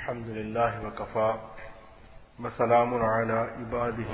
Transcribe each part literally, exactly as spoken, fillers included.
الحمد لله وكفى وسلام على عباده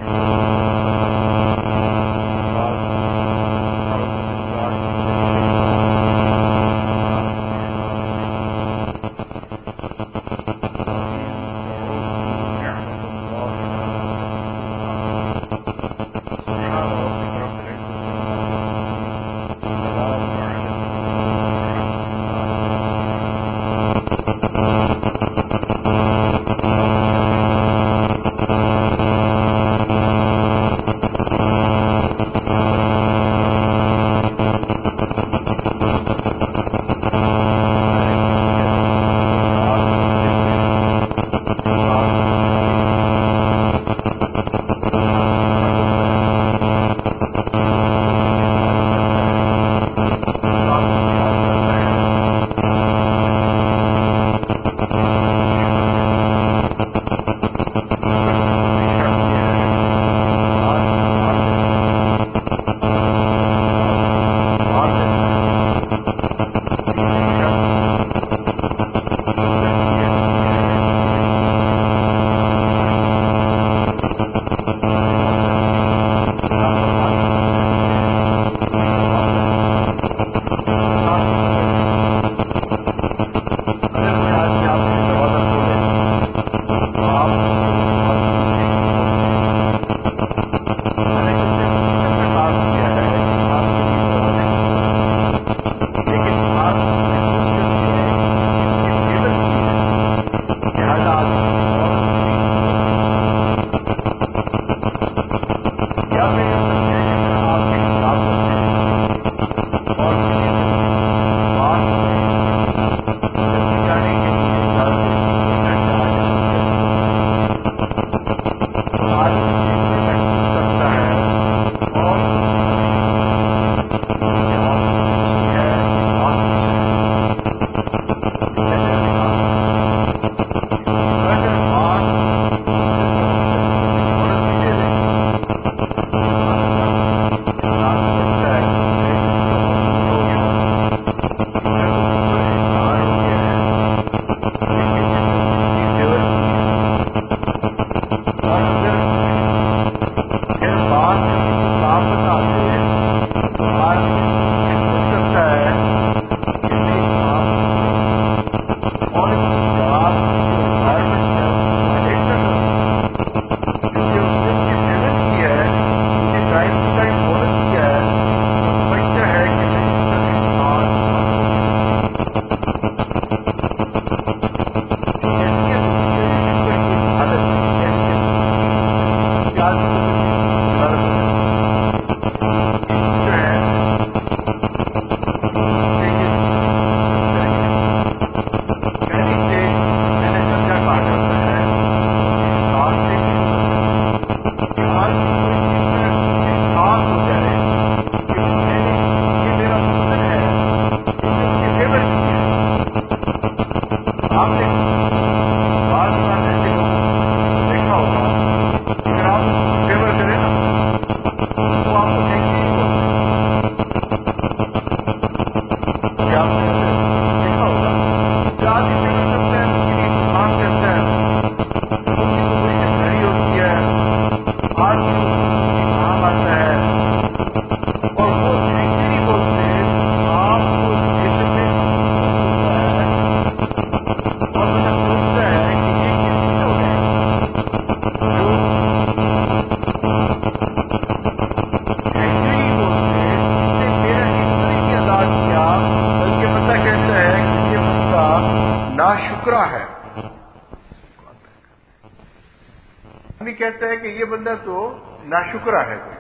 تو ناشکرا ہے کوئی،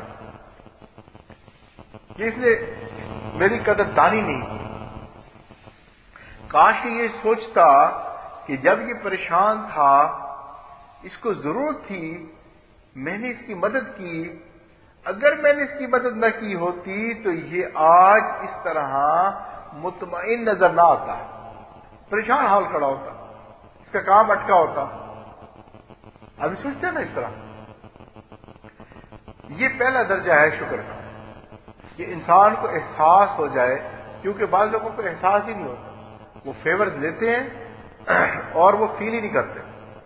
کہ اس نے میری قدردانی نہیں کی۔ کاش کہ یہ سوچتا کہ جب یہ پریشان تھا، اس کو ضرورت تھی، میں نے اس کی مدد کی، اگر میں نے اس کی مدد نہ کی ہوتی تو یہ آج اس طرح مطمئن نظر نہ آتا، پریشان حال کھڑا ہوتا، اس کا کام اٹکا ہوتا۔ ابھی سوچتے ہیں نا اس طرح۔ یہ پہلا درجہ ہے شکر کا، کہ انسان کو احساس ہو جائے، کیونکہ بعض لوگوں کو احساس ہی نہیں ہوتا، وہ فیورز لیتے ہیں اور وہ فیل ہی نہیں کرتے.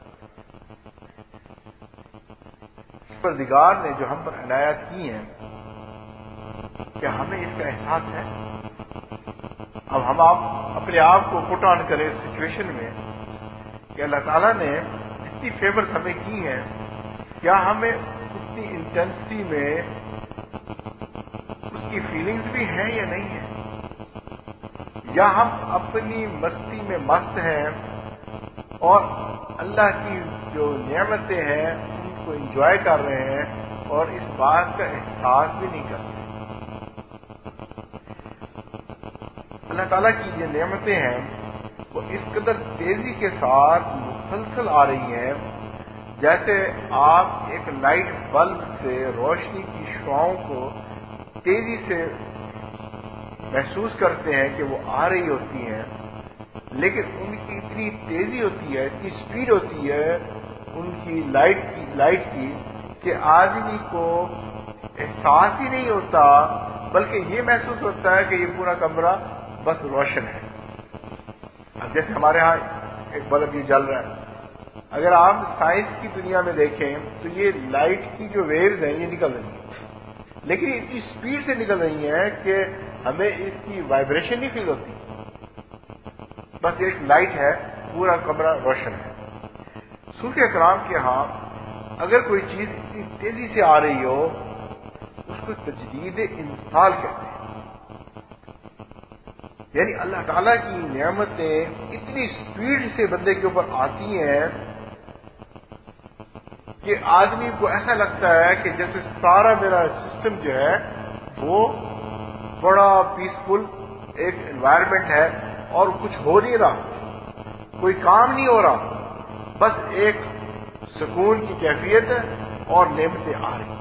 پروردگار نے جو ہم پر عنایات کی ہیں کیا ہمیں اس کا احساس ہے؟ اب ہم آپ اپنے آپ کو پٹ آن کریں اس سچویشن میں کہ اللہ تعالیٰ نے جتنی فیورز ہمیں کی ہیں کیا ہمیں اتنی انٹینسٹی میں اس کی فیلنگز بھی ہیں یا نہیں ہیں، یا ہم اپنی مستی میں مست ہیں اور اللہ کی جو نعمتیں ہیں ان کو انجوائے کر رہے ہیں اور اس بات کا احساس بھی نہیں کرتے. اللہ تعالیٰ کی یہ نعمتیں ہیں وہ اس قدر تیزی کے ساتھ مسلسل آ رہی ہیں جیسے آپ ایک لائٹ بلب سے روشنی کی شعاؤں کو تیزی سے محسوس کرتے ہیں کہ وہ آ رہی ہوتی ہیں، لیکن ان کی اتنی تیزی ہوتی ہے، اتنی سپیڈ ہوتی ہے ان کی لائٹ کی لائٹ کی کہ آدمی کو احساس ہی نہیں ہوتا، بلکہ یہ محسوس ہوتا ہے کہ یہ پورا کمرہ بس روشن ہے. اب جیسے ہمارے ہاں ایک بلب یہ جل رہا ہے، اگر آپ سائنس کی دنیا میں دیکھیں تو یہ لائٹ کی جو ویوز ہیں یہ نکل رہی ہیں، لیکن اتنی سپیڈ سے نکل رہی ہیں کہ ہمیں اس کی وائبریشن نہیں فیل ہوتی، بس ایک لائٹ ہے، پورا کمرہ روشن ہے. صوفیہ کرام کے ہاں اگر کوئی چیز اتنی تیزی سے آ رہی ہو اس کو تجدید انفعال کہتے ہیں. یعنی اللہ تعالیٰ کی نعمتیں اتنی سپیڈ سے بندے کے اوپر آتی ہیں کہ آدمی کو ایسا لگتا ہے کہ جیسے سارا میرا سسٹم جو ہے وہ بڑا پیسفل ایک انوائرمنٹ ہے اور کچھ ہو نہیں رہا، کوئی کام نہیں ہو رہا، بس ایک سکون کی کیفیت ہے اور نعمتیں آ رہی.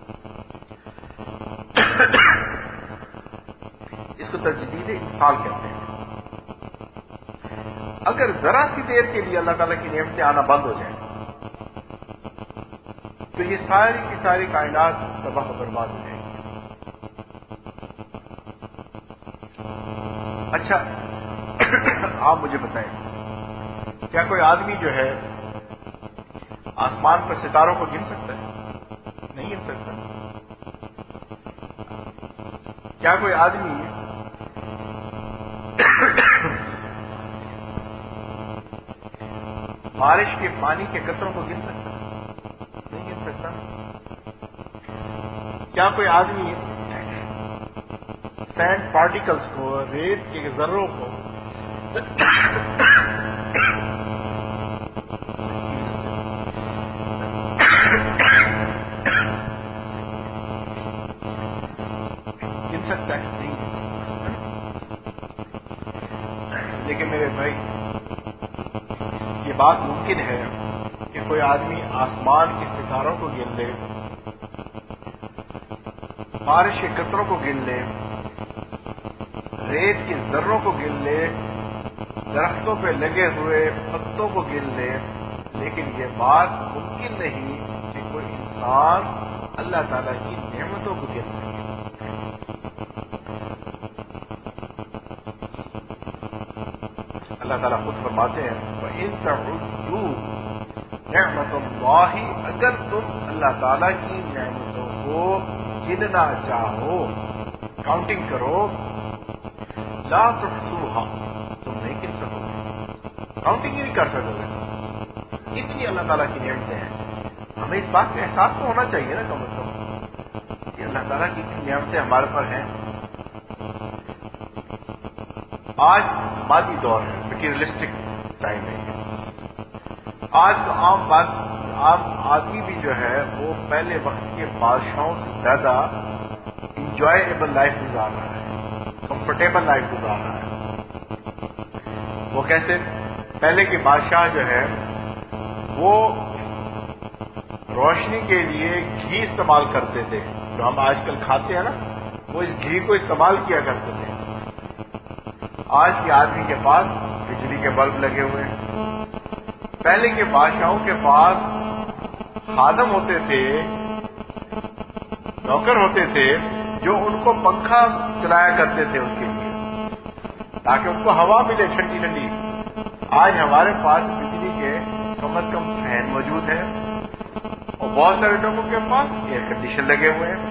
اس کو تجدید انفعال کہتے ہیں. اگر ذرا سی دیر کے لیے اللہ تعالیٰ کی نعمتیں آنا بند ہو جائیں تو یہ ساری کی ساری کائنات تباہ و برباد ہو جائے گی. اچھا آپ مجھے بتائیں کیا کوئی آدمی جو ہے آسمان پر ستاروں کو گن سکتا ہے؟ نہیں گن سکتا. کیا کوئی آدمی بارش کے پانی کے قطروں کو گن سکتا ہے؟ نہیں گن سکتا. کیا کوئی آدمی سینڈ پارٹیکلز کو، ریت کے ذروں کو گن سکتا ہے؟ نہیں. لیکن میرے بھائی یہ بات ممکن ہے کہ کوئی آدمی آسمان کے ستاروں کو گن لے، بارش کے قطروں کو گن لے، ریت کے ذروں کو گن لے، درختوں پہ لگے ہوئے پتوں کو گن لے، لیکن یہ بات ممکن نہیں کہ کوئی انسان اللہ تعالیٰ کی نعمتوں کو گن سکے. اللہ تعالیٰ خود فرماتے ہیں وَإِن تَعُدُّوا نِعْمَتَ اللَّهِ، اگر تم اللہ تعالیٰ کی نعمتوں کو گننا چاہو، کاؤنٹنگ کرو، لا تحصوها، تم نہیں گن سکو گے، کاؤنٹنگ ہی نہیں کر سکو گے. اتنی اللہ تعالیٰ کی نعمتیں ہیں. ہمیں اس بات کا احساس تو ہونا چاہیے نا کم از کم کہ اللہ تعالیٰ کی اتنی نعمتیں ہمارے پر ہیں. آج مادی دور ہے، مٹیریلسٹک ٹائم ہے. آج تو عام بات عام آدمی بھی جو ہے وہ پہلے وقت کے بادشاہوں سے زیادہ انجوائےبل لائف گزار رہا ہے، کمفرٹیبل لائف گزار رہا ہے. وہ کیسے؟ پہلے کے بادشاہ جو ہے وہ روشنی کے لیے گھی استعمال کرتے تھے، جو ہم آج کل کھاتے ہیں نا، وہ اس گھی کو استعمال کیا کرتے تھے. آج کے آدمی کے پاس بجلی کے بلب لگے ہوئے ہیں. پہلے کے بادشاہوں کے پاس خادم ہوتے تھے، نوکر ہوتے تھے جو ان کو پنکھا چلایا کرتے تھے ان کے لیے تاکہ ان کو ہوا ملے ٹھنڈی ٹھنڈی. آج ہمارے پاس بجلی کے کم از کم فین موجود ہیں اور بہت سارے لوگوں کے پاس ایئر کنڈیشن لگے ہوئے ہیں.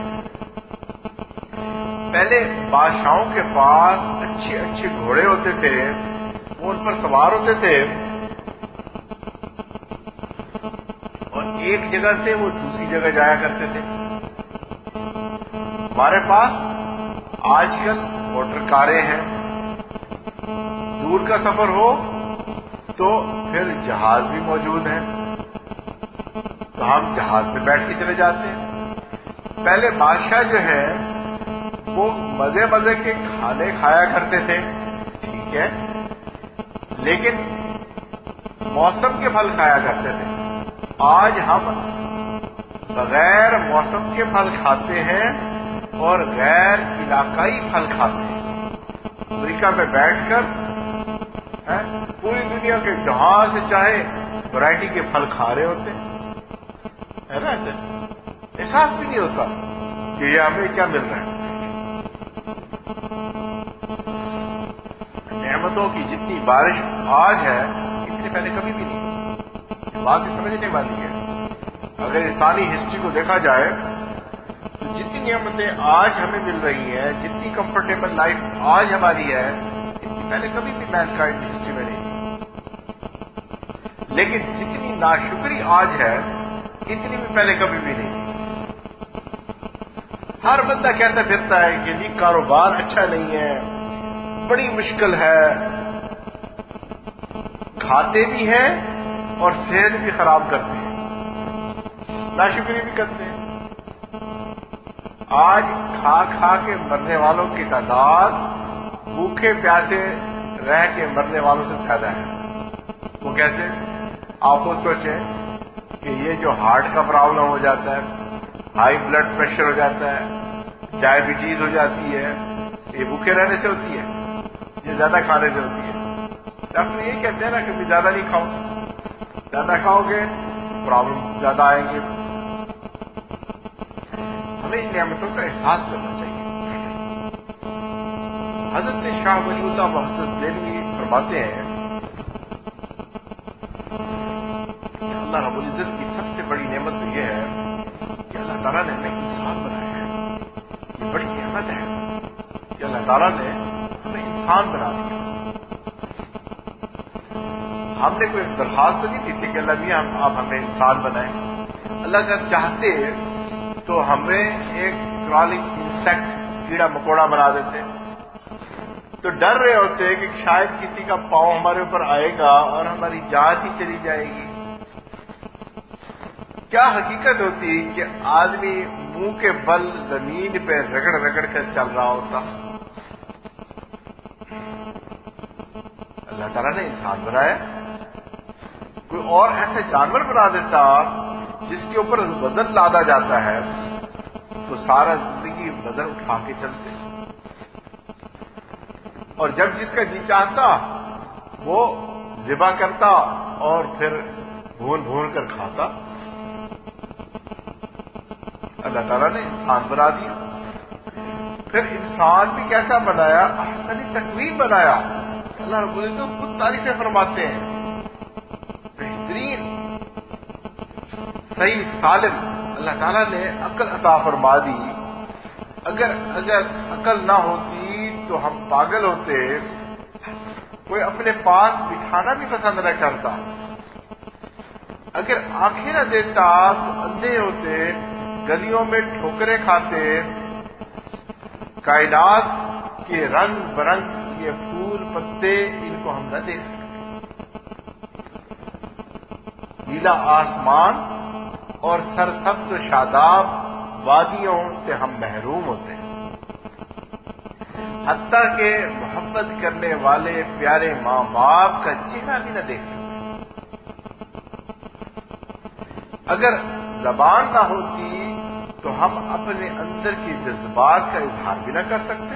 پہلے بادشاہوں کے پاس اچھے اچھے گھوڑے ہوتے تھے, وہ ان پر سوار ہوتے تھے اور ایک جگہ سے وہ دوسری جگہ جایا کرتے تھے. ہمارے پاس آج کل موٹر کاریں ہیں, دور کا سفر ہو تو پھر جہاز بھی موجود ہیں, تو ہم جہاز پہ بیٹھ کے چلے جاتے ہیں. پہلے بادشاہ جو ہے وہ مزے مزے کے کھانے کھایا کرتے تھے, ٹھیک ہے, لیکن موسم کے پھل کھایا کرتے تھے. آج ہم بغیر موسم کے پھل کھاتے ہیں اور غیر علاقائی پھل کھاتے ہیں. امریکہ میں بیٹھ کر پوری دنیا کے جہاں سے چاہے ورائٹی کے پھل کھا رہے ہوتے ہیں نا, احساس بھی نہیں ہوتا کہ یہ ہمیں کیا مل رہا ہے. نعمتوں کی جتنی بارش آج ہے اتنی پہلے کبھی بھی نہیں. بات یہ سمجھنے والی ہے. اگر انسانی ہسٹری کو دیکھا جائے تو جتنی نعمتیں آج ہمیں مل رہی ہیں, جتنی کمفرٹیبل لائف آج ہماری ہے, اتنی پہلے کبھی بھی مین کائنڈ ہسٹری میں نہیں. لیکن جتنی ناشکری آج ہے اتنی بھی پہلے کبھی بھی نہیں. ہر بندہ کہتا پھرتا ہے کہ جی کاروبار اچھا نہیں ہے, بڑی مشکل ہے, کھاتے بھی ہیں اور صحت بھی خراب کرتے ہیں, ناشکری بھی کرتے ہیں. آج کھا کھا کے مرنے والوں کی تعداد بھوکے پیاسے رہ کے مرنے والوں سے زیادہ ہے. وہ کیسے؟ آپ خود سوچیں کہ یہ جو ہارٹ کا پرابلم ہو جاتا ہے, ہائی بلڈ پریشر ہو جاتا ہے, ڈائبٹیز ہو جاتی ہے, یہ بھوکے رہنے سے ہوتی ہے, یہ زیادہ کھانے سے ہوتی ہے. ڈاکٹر یہ کہتے ہیں نا کہ زیادہ نہیں کھاؤ, زیادہ کھاؤ گے پرابلم زیادہ آئیں گے. ہمیں ان نعمتوں کا احساس کرنا چاہیے. حضرت شاہ ولی اللہ محمد دہلوی فرماتے ہیں کہ اللہ رب العزت کی سب سے بڑی نعمت تو یہ ہے کہ اللہ تعالیٰ نے ہمیں انسان بنایا ہے. یہ بڑی نعمت ہے کہ اللہ تعالیٰ نے ہمیں انسان بنا دیا. ہم نے کوئی درخواست نہیں کی تھی کہ اللہ میاں آپ ہمیں انسان بنائیں. اللہ اگر چاہتے تو ہمیں ایک کرالنگ انسیکٹ, کیڑا مکوڑا بنا دیتے, تو ڈر رہے ہوتے کہ شاید کسی کا پاؤں ہمارے اوپر آئے گا اور ہماری جان ہی چلی جائے گی. کیا حقیقت ہوتی کہ آدمی منہ کے بل زمین پہ رگڑ رگڑ کر چل رہا ہوتا. اللہ تعالیٰ نے انسان بنایا, کوئی اور ایسے جانور بنا دیتا جس کے اوپر وزن لادا جاتا ہے تو سارا زندگی وزن اٹھا کے چلتے, اور جب جس کا جی چاہتا وہ ذبح کرتا اور پھر بھون بھون کر کھاتا. اللہ تعالیٰ نے انسان بنا دیا. پھر انسان بھی کیسا بنایا؟ احسن تقویم بنایا. اللہ رب العزت خود تعریفیں فرماتے ہیں, بہترین صحیح سالم. اللہ تعالیٰ نے عقل عطا فرما دی. اگر اگر عقل نہ ہوتی تو ہم پاگل ہوتے, کوئی اپنے پاس بٹھانا بھی پسند نہ کرتا. اگر آنکھیں نہ دیتا تو اندھے ہوتے, گلیوں میں ٹھوکریں کھاتے, کائنات کے رنگ برنگ یہ پھول پتے ان کو ہم نہ دیکھ سکتے. نیلا آسمان اور سرسبز و شاداب وادیوں سے ہم محروم ہوتے ہیں. حتیٰ کہ محبت کرنے والے پیارے ماں باپ کا چہرہ بھی نہ دیکھ سکتے. اگر زبان نہ ہوتی تو ہم اپنے اندر کے جذبات کا اظہار بھی نہ کر سکتے.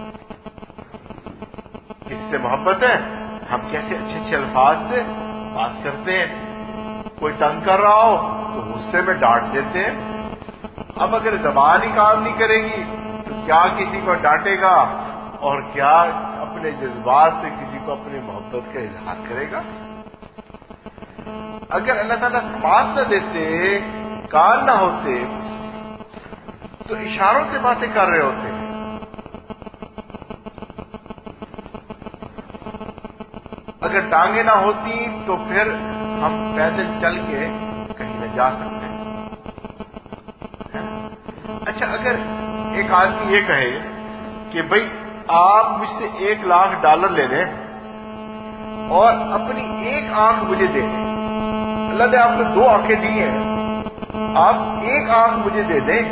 کس سے محبت ہے, ہم کیسے اچھے اچھے الفاظ سے بات کرتے ہیں. کوئی تنگ کر رہا ہو تو غصے میں ڈانٹ دیتے ہیں. اب اگر زبان ہی کام نہیں کرے گی تو کیا کسی کو ڈانٹے گا اور کیا اپنے جذبات سے کسی کو تو اپنی محبت کا اظہار کرے گا. اگر اللہ تعالیٰ سماعت نہ دیتے، کان نہ ہوتے، تو اشاروں سے باتیں کر رہے ہوتے. اگر ٹانگیں نہ ہوتی تو پھر ہم پیدل چل کے کہیں نہ جا سکتے. اچھا، اگر ایک آدمی یہ کہے کہ بھئی آپ مجھ سے ایک لاکھ ڈالر لے لیں اور اپنی ایک آنکھ مجھے دے دیں. اللہ نے آپ کو دو آنکھیں دی ہیں، آپ ایک آنکھ مجھے دے دیں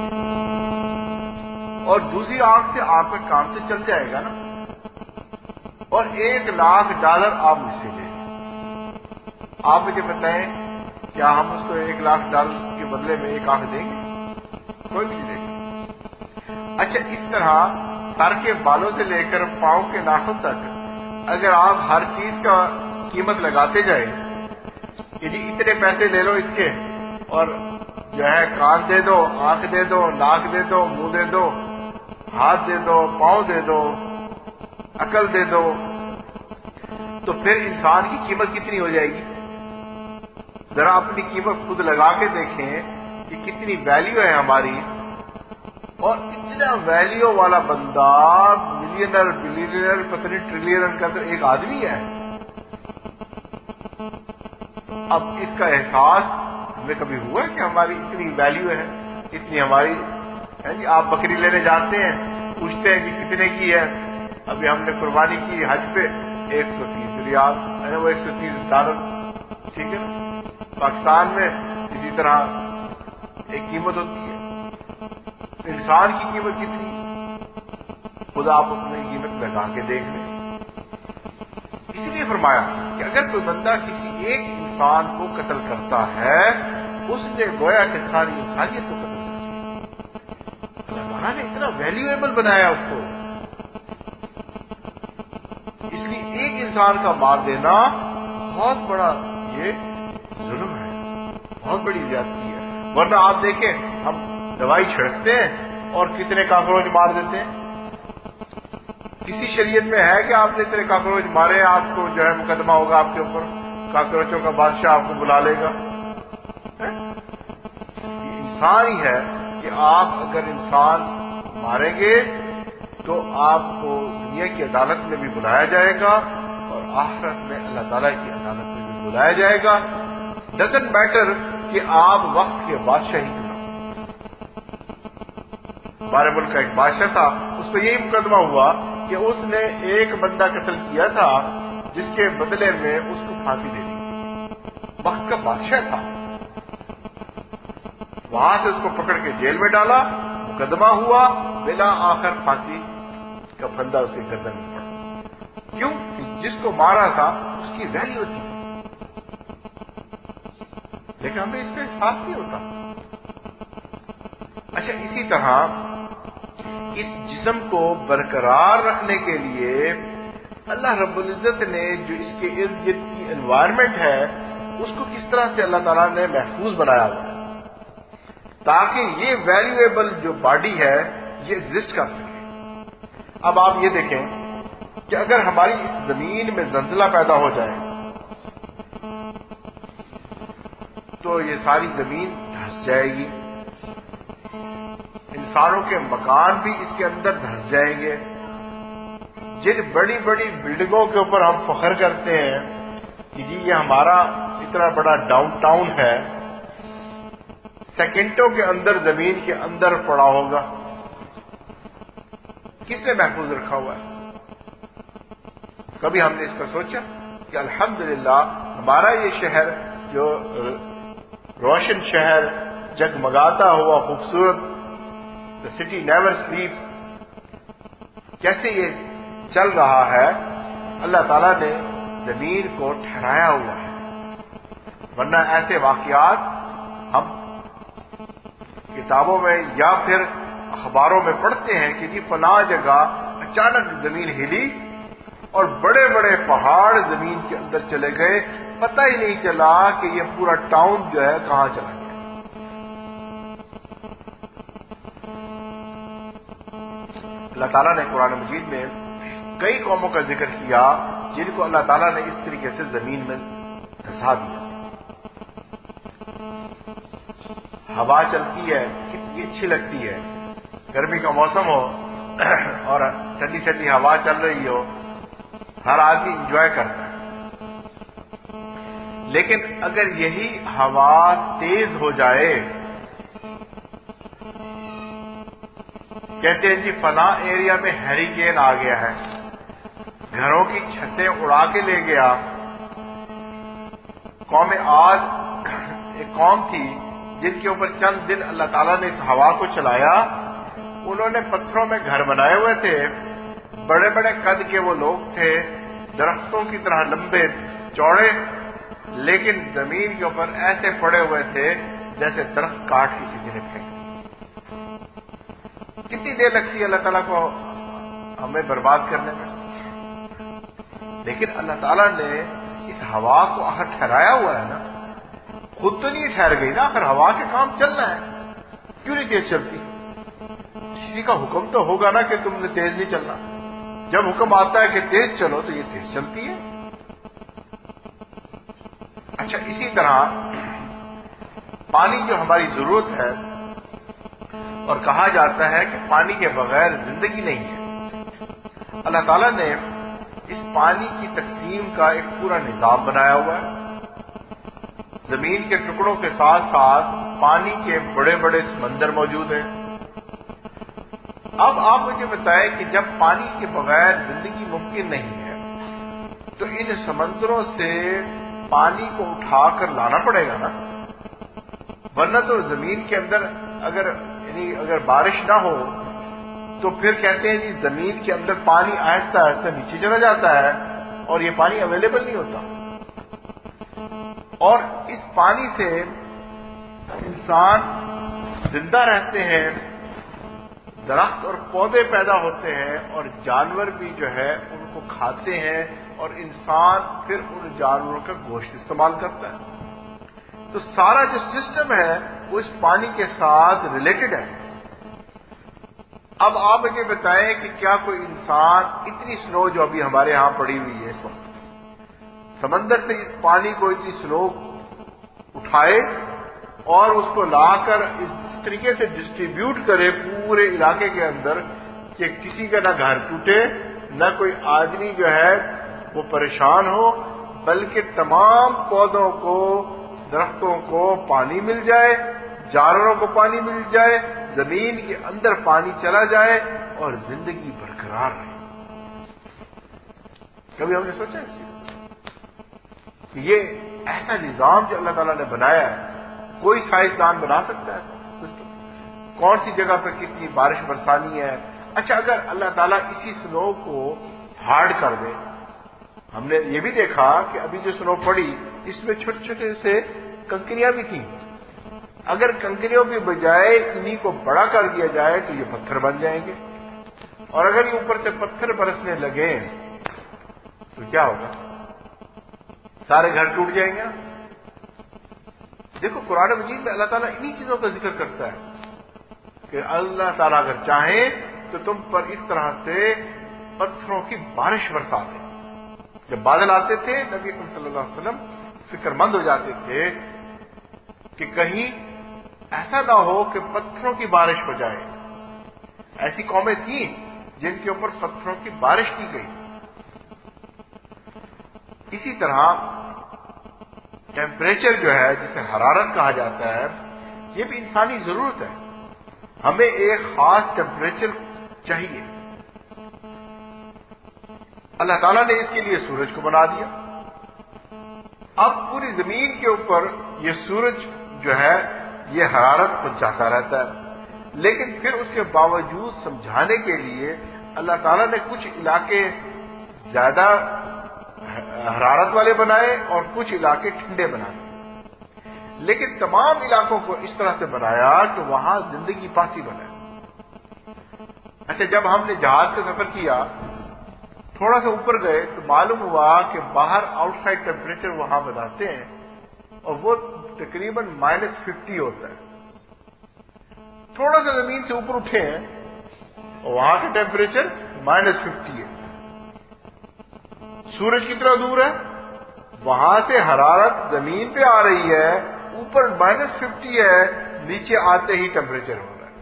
اور دوسری آنکھ سے آپ کا کام سے چل جائے گا نا، اور ایک لاکھ ڈالر آپ مجھ سے لے لیں. آپ مجھے بتائیں کیا ہم اس کو ایک لاکھ ڈالر کے بدلے میں ایک آنکھ دیں گے؟ کوئی بھی نہیں دے گا. اچھا، اس طرح سر کے بالوں سے لے کر پاؤں کے ناخن تک اگر آپ ہر چیز کا قیمت لگاتے جائیں کہ جی اتنے پیسے لے لو اس کے، اور جو ہے کان دے دو، آنکھ دے دو، ناک دے دو، منہ دے دو، ہاتھ دے دو، پاؤں دے دو، عقل دے دو، تو پھر انسان کی قیمت کتنی ہو جائے گی؟ ذرا اپنی قیمت خود لگا کے دیکھیں کہ کتنی ویلیو ہے ہماری. اور اتنا ویلیو والا بندہ ملینر بلینر پتہ ٹریلینر کا تو ایک آدمی ہے. اب اس کا احساس ہمیں کبھی ہوا ہے کہ ہماری اتنی ویلیو ہے، اتنی ہماری ہے؟ جی آپ بکری لینے جاتے ہیں، پوچھتے ہیں کہ کتنے کی ہے. ابھی ہم نے قربانی کی حج پہ ایک سو تیس ریال، وہ ایک سو تیس ڈالر، ٹھیک ہے نا. پاکستان میں اسی طرح ایک قیمت ہوتی ہے. انسان کی قیمت کتنی؟ خدا آپ اپنی قیمت لگا کے دیکھ لیں. اسی لیے فرمایا کہ اگر کوئی بندہ کسی ایک انسان کو قتل کرتا ہے، اس نے گویا کہ ساری انسانیت کو قتل کر دیا. اللہ تعالیٰ نے اتنا ویلیویبل بنایا اس کو. اس لیے ایک انسان کا مار دینا بہت بڑا یہ ظلم ہے، بہت بڑی زیادتی ہے. ورنہ آپ دیکھیں ہم دوائی چھڑکتے ہیں اور کتنے کاکروچ مار دیتے ہیں. کسی شریعت میں ہے کہ آپ نے اتنے کاکروچ مارے آپ کو جو ہے مقدمہ ہوگا آپ کے اوپر، کاکروچوں کا بادشاہ آپ کو بلا لے گا؟ یہ انسان ہی ہے کہ آپ اگر انسان ماریں گے تو آپ کو دنیا کی عدالت میں بھی بلایا جائے گا اور آخرت میں اللہ تعالیٰ کی عدالت میں بھی بلایا جائے گا. ڈزنٹ میٹر کہ آپ وقت کے بادشاہ ہی کیوں. ہمارے ملک کا ایک بادشاہ تھا، اس پہ یہی مقدمہ ہوا کہ اس نے ایک بندہ قتل کیا تھا جس کے بدلے میں اس کو پھانسی دے دی. وقت کا بادشاہ تھا، وہاں سے اس کو پکڑ کے جیل میں ڈالا، مقدمہ ہوا، بلا آخر پھانسی کا پھندا اس کے گردن میں پڑا. کیوں؟ جس کو مارا تھا اس کی ویلیو تھی. لیکن ہمیں اس پہ احساس نہیں ہوتا. اچھا، اسی طرح اس جسم کو برقرار رکھنے کے لیے اللہ رب العزت نے جو اس کے ارد گرد کی انوائرمنٹ ہے اس کو کس طرح سے اللہ تعالیٰ نے محفوظ بنایا ہوا ہے تاکہ یہ ویلیویبل جو باڈی ہے یہ ایگزسٹ کر سکے. اب آپ یہ دیکھیں کہ اگر ہماری اس زمین میں زلزلہ پیدا ہو جائے تو یہ ساری زمین دھس جائے گی، انسانوں کے مکان بھی اس کے اندر دھس جائیں گے. جن بڑی بڑی بلڈنگوں کے اوپر ہم فخر کرتے ہیں کہ جی یہ ہمارا اتنا بڑا ڈاؤن ٹاؤن ہے، سیکنڈوں کے اندر زمین کے اندر پڑا ہوگا. کس نے محفوظ رکھا ہوا ہے؟ کبھی ہم نے اس پر سوچا کہ الحمدللہ ہمارا یہ شہر جو روشن شہر، جگمگاتا ہوا خوبصورت، The city never sleeps، کیسے یہ چل رہا ہے؟ اللہ تعالیٰ نے زمین کو ٹھہرایا ہوا ہے. ورنہ ایسے واقعات ہم کتابوں میں یا پھر اخباروں میں پڑھتے ہیں کہ جی فلاں جگہ اچانک زمین ہلی اور بڑے بڑے پہاڑ زمین کے اندر چلے گئے، پتہ ہی نہیں چلا کہ یہ پورا ٹاؤن جو ہے کہاں چلا گیا. اللہ تعالیٰ نے قرآن مجید میں کئی قوموں کا ذکر کیا جن کو اللہ تعالیٰ نے اس طریقے سے زمین میں دھسا دیا. ہوا چلتی ہے کتنی اچھی لگتی ہے, گرمی کا موسم ہو اور ٹھنڈی ٹھنڈی ہوا چل رہی ہو, ہر آدمی انجوائے کرتا ہے. لیکن اگر یہی ہوا تیز ہو جائے, کہتے ہیں جی فلاں ایریا میں ہیریکین آ گیا ہے, گھروں کی چھتیں اڑا کے لے گیا. قوم عاد ایک قوم تھی جن کے اوپر چند دن اللہ تعالیٰ نے اس ہوا کو چلایا. انہوں نے پتھروں میں گھر بنائے ہوئے تھے, بڑے بڑے قد کے وہ لوگ تھے, درختوں کی طرح لمبے چوڑے, لیکن زمین کے اوپر ایسے پڑے ہوئے تھے جیسے درخت کاٹ کی کسی نے پھینک. کتنی دیر لگتی ہے اللہ تعالیٰ کو ہمیں برباد کرنے میں, لیکن اللہ تعالیٰ نے اس ہوا کو آخر ٹھہرایا ہوا ہے نا, خود تو نہیں ٹھہر گئی نا, آخر ہوا کے کام چلنا ہے, کیوں نہیں تیز چلتی؟ کسی کا حکم تو ہوگا نا کہ تم نے تیز نہیں چلنا. جب حکم آتا ہے کہ تیز چلو تو یہ تیز چلتی ہے. اچھا, اسی طرح پانی جو ہماری ضرورت ہے, اور کہا جاتا ہے کہ پانی کے بغیر زندگی نہیں ہے. اللہ تعالیٰ نے اس پانی کی تقسیم کا ایک پورا نظام بنایا ہوا ہے. زمین کے ٹکڑوں کے ساتھ ساتھ پانی کے بڑے بڑے سمندر موجود ہیں. اب آپ مجھے بتائیں کہ جب پانی کے بغیر زندگی ممکن نہیں ہے تو ان سمندروں سے پانی کو اٹھا کر لانا پڑے گا نا, ورنہ تو زمین کے اندر اگر یعنی اگر بارش نہ ہو تو پھر کہتے ہیں جی زمین کے اندر پانی آہستہ آہستہ نیچے چلا جاتا ہے اور یہ پانی اویلیبل نہیں ہوتا. اور اس پانی سے انسان زندہ رہتے ہیں, درخت اور پودے پیدا ہوتے ہیں, اور جانور بھی جو ہے ان کو کھاتے ہیں, اور انسان پھر ان جانوروں کا گوشت استعمال کرتا ہے. تو سارا جو سسٹم ہے وہ اس پانی کے ساتھ ریلیٹڈ ہے. اب آپ مجھے بتائیں کہ کیا کوئی انسان اتنی سنو جو ابھی ہمارے ہاں پڑی ہوئی ہے اس وقت, سمندر سے اس پانی کو اتنی سنو اٹھائے اور اس کو لا کر اس طریقے سے ڈسٹریبیوٹ کرے پورے علاقے کے اندر کہ کسی کا نہ گھر ٹوٹے, نہ کوئی آدمی جو ہے وہ پریشان ہو, بلکہ تمام پودوں کو, درختوں کو پانی مل جائے, جانوروں کو پانی مل جائے, زمین کے اندر پانی چلا جائے اور زندگی برقرار رہے. کبھی ہم نے سوچا اس چیز کہ یہ ایسا نظام جو اللہ تعالیٰ نے بنایا ہے, کوئی سائنسدان بنا سکتا ہے سسٹم, کون سی جگہ پہ کتنی بارش برسانی ہے. اچھا, اگر اللہ تعالیٰ اسی سنو کو ہارڈ کر دے, ہم نے یہ بھی دیکھا کہ ابھی جو سنو پڑی اس میں چھوٹے چھوٹے سے کنکریاں بھی تھیں, اگر کنکریوں کی بجائے انہی کو بڑا کر دیا جائے تو یہ پتھر بن جائیں گے, اور اگر یہ اوپر سے پتھر برسنے لگے تو کیا ہوگا؟ سارے گھر ٹوٹ جائیں گے. دیکھو قرآن مجید میں اللہ تعالیٰ انہی چیزوں کا ذکر کرتا ہے کہ اللہ تعالیٰ اگر چاہیں تو تم پر اس طرح سے پتھروں کی بارش برسا دے. جب بادل آتے تھے نبی اکرم صلی اللہ علیہ وسلم فکر مند ہو جاتے تھے کہ کہیں ایسا نہ ہو کہ پتھروں کی بارش ہو جائے. ایسی قومیں تھیں جن کے اوپر پتھروں کی بارش کی گئی. اسی طرح ٹیمپریچر جو ہے جسے حرارت کہا جاتا ہے, یہ بھی انسانی ضرورت ہے. ہمیں ایک خاص ٹیمپریچر چاہیے. اللہ تعالیٰ نے اس کے لیے سورج کو بنا دیا. اب پوری زمین کے اوپر یہ سورج جو ہے یہ حرارت پہنچاتا رہتا ہے, لیکن پھر اس کے باوجود سمجھانے کے لیے اللہ تعالیٰ نے کچھ علاقے زیادہ حرارت والے بنائے اور کچھ علاقے ٹھنڈے بنائے, لیکن تمام علاقوں کو اس طرح سے بنایا کہ وہاں زندگی پاسبل ہے. اچھا, جب ہم نے جہاز کا سفر کیا, تھوڑا سا اوپر گئے تو معلوم ہوا کہ باہر آؤٹ سائڈ ٹیمپریچر وہاں بتاتے ہیں اور وہ تقریباً مائنس ففٹی ہوتا ہے. تھوڑا سا زمین سے اوپر اٹھے ہیں اور وہاں کا ٹیمپریچر مائنس ففٹی ہے. سورج کتنا دور ہے؟ وہاں سے حرارت زمین پہ آ رہی ہے، اوپر مائنس ففٹی ہے، نیچے آتے ہی ٹیمپریچر ہو رہا ہے۔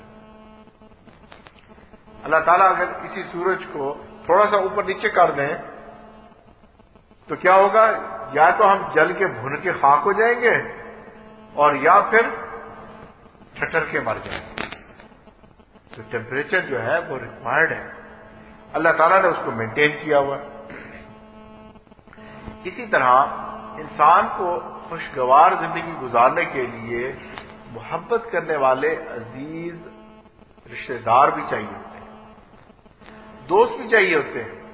اللہ تعالیٰ اگر کسی سورج کو تھوڑا سا اوپر نیچے کر دیں تو کیا ہوگا؟ یا تو ہم جل کے بھن کے خاک ہو جائیں گے اور یا پھر ٹھٹر کے مر جائیں گے۔ تو ٹیمپریچر جو ہے وہ ریکوائرڈ ہے، اللہ تعالیٰ نے اس کو مینٹین کیا ہوا ہے۔ اسی طرح انسان کو خوشگوار زندگی گزارنے کے لیے محبت کرنے والے عزیز رشتہ دار بھی چاہیے ہوتے ہیں، دوست بھی چاہیے ہوتے ہیں،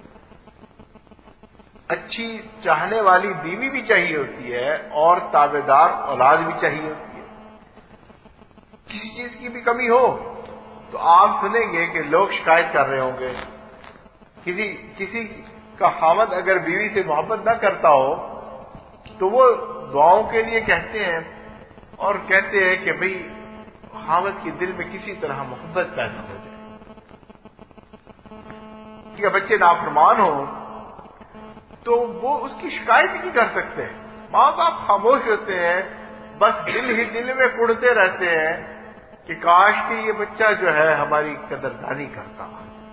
اچھی چاہنے والی بیوی بھی چاہیے ہوتی ہے اور تابع دار اولاد بھی چاہیے ہوتی ہے۔ کسی چیز کی بھی کمی ہو تو آپ سنیں گے کہ لوگ شکایت کر رہے ہوں گے۔ کسی کسی کا خاوند اگر بیوی سے محبت نہ کرتا ہو تو وہ دعاؤں کے لیے کہتے ہیں اور کہتے ہیں کہ بھئی خاوند کے دل میں کسی طرح محبت پیدا ہو جائے۔ کہ بچے نافرمان ہوں تو وہ اس کی شکایت نہیں کر سکتے، ماں باپ خاموش ہوتے ہیں، بس دل ہی دل میں کڑتے رہتے ہیں کہ کاش کہ یہ بچہ جو ہے ہماری قدردانی کرتا۔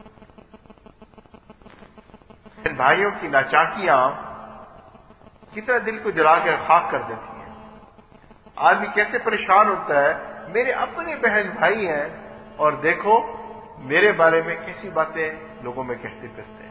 ان بھائیوں کی ناچاکیاں کتنا دل کو جلا کر خاک کر دیتی ہیں۔ آدمی کیسے پریشان ہوتا ہے، میرے اپنے بہن بھائی ہیں اور دیکھو میرے بارے میں کیسی باتیں لوگوں میں کہتے پھرتے ہیں۔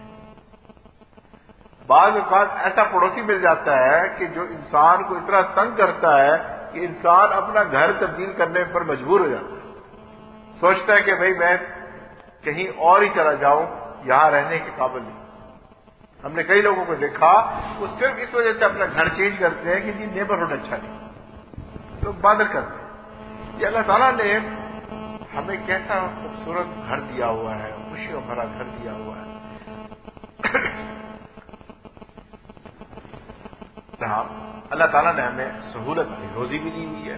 بعض اوقات ایسا پڑوسی مل جاتا ہے کہ جو انسان کو اتنا تنگ کرتا ہے کہ انسان اپنا گھر تبدیل کرنے پر مجبور ہو جاتا ہے، سوچتا ہے کہ بھئی میں کہیں اور ہی چلا جاؤں، یہاں رہنے کے قابل نہیں۔ ہم نے کئی لوگوں کو دیکھا وہ صرف اس وجہ سے اپنا گھر چینج کرتے ہیں کہ جی نیبرہڈ اچھا نہیں، لوگ بادر کرتے ہیں۔ یہ اللہ تعالیٰ نے ہمیں کیسا خوبصورت گھر دیا ہوا ہے، خوشیوں بھرا گھر دیا ہوا ہے۔ اللہ تعالیٰ نے ہمیں سہولت والی روزی بھی دی ہوئی ہے۔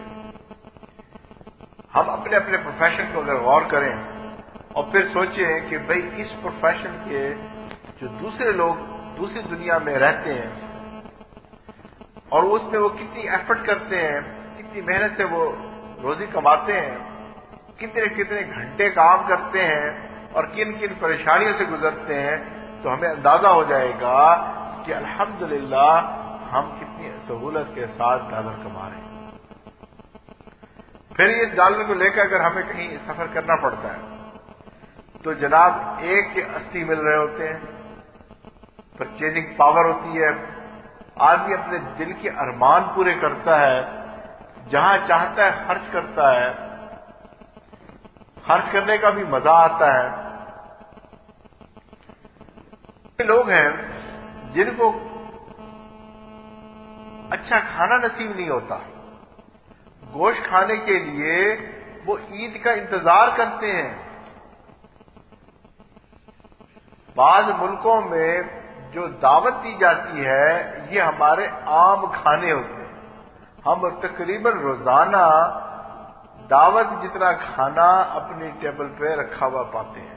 ہم اپنے اپنے پروفیشن کو اگر غور کریں اور پھر سوچیں کہ بھئی اس پروفیشن کے جو دوسرے لوگ دوسری دنیا میں رہتے ہیں اور اس میں وہ کتنی ایفرٹ کرتے ہیں، کتنی محنت سے وہ روزی کماتے ہیں، کتنے کتنے گھنٹے کام کرتے ہیں اور کن کن پریشانیوں سے گزرتے ہیں، تو ہمیں اندازہ ہو جائے گا کہ الحمدللہ ہم کتنی سہولت کے ساتھ ڈالر کما رہے ہیں۔ پھر اس ڈالر کو لے کر اگر ہمیں کہیں سفر کرنا پڑتا ہے تو جناب ایک کے اسی مل رہے ہوتے ہیں، پرچیزنگ پاور ہوتی ہے، آدمی اپنے دل کے ارمان پورے کرتا ہے، جہاں چاہتا ہے خرچ کرتا ہے، خرچ کرنے کا بھی مزہ آتا ہے۔ لوگ ہیں جن کو اچھا کھانا نصیب نہیں ہوتا، گوشت کھانے کے لیے وہ عید کا انتظار کرتے ہیں۔ بعض ملکوں میں جو دعوت دی جاتی ہے یہ ہمارے عام کھانے ہوتے ہیں، ہم تقریباً روزانہ دعوت جتنا کھانا اپنی ٹیبل پہ رکھا ہوا پاتے ہیں۔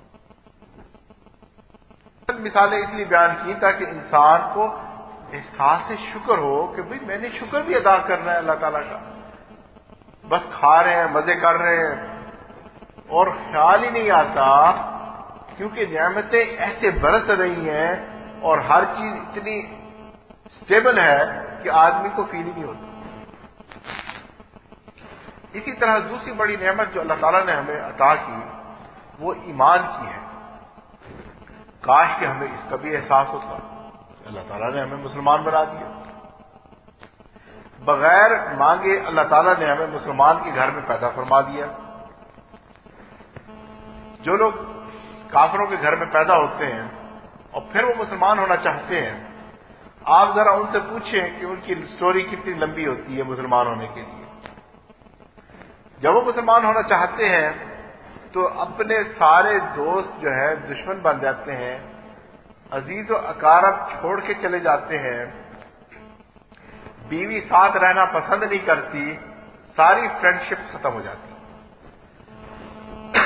مثالیں اس لیے بیان کی تاکہ انسان کو احساس شکر ہو کہ بھئی میں نے شکر بھی ادا کرنا ہے اللہ تعالیٰ کا، بس کھا رہے ہیں، مزے کر رہے ہیں اور خیال ہی نہیں آتا، کیونکہ نعمتیں ایسے برس رہی ہیں اور ہر چیز اتنی سٹیبل ہے کہ آدمی کو فیل ہی نہیں ہوتا۔ اسی طرح دوسری بڑی نعمت جو اللہ تعالیٰ نے ہمیں عطا کی وہ ایمان کی ہے۔ کاش کہ ہمیں اس کا بھی احساس ہوتا۔ اللہ تعالیٰ نے ہمیں مسلمان بنا دیا، بغیر مانگے اللہ تعالیٰ نے ہمیں مسلمان کے گھر میں پیدا فرما دیا۔ جو لوگ کافروں کے گھر میں پیدا ہوتے ہیں اور پھر وہ مسلمان ہونا چاہتے ہیں، آپ ذرا ان سے پوچھیں کہ ان کی سٹوری کتنی لمبی ہوتی ہے مسلمان ہونے کے لیے۔ جب وہ مسلمان ہونا چاہتے ہیں تو اپنے سارے دوست جو ہے دشمن بن جاتے ہیں، عزیز و اقارب چھوڑ کے چلے جاتے ہیں، بیوی ساتھ رہنا پسند نہیں کرتی، ساری فرینڈشپ ختم ہو جاتی۔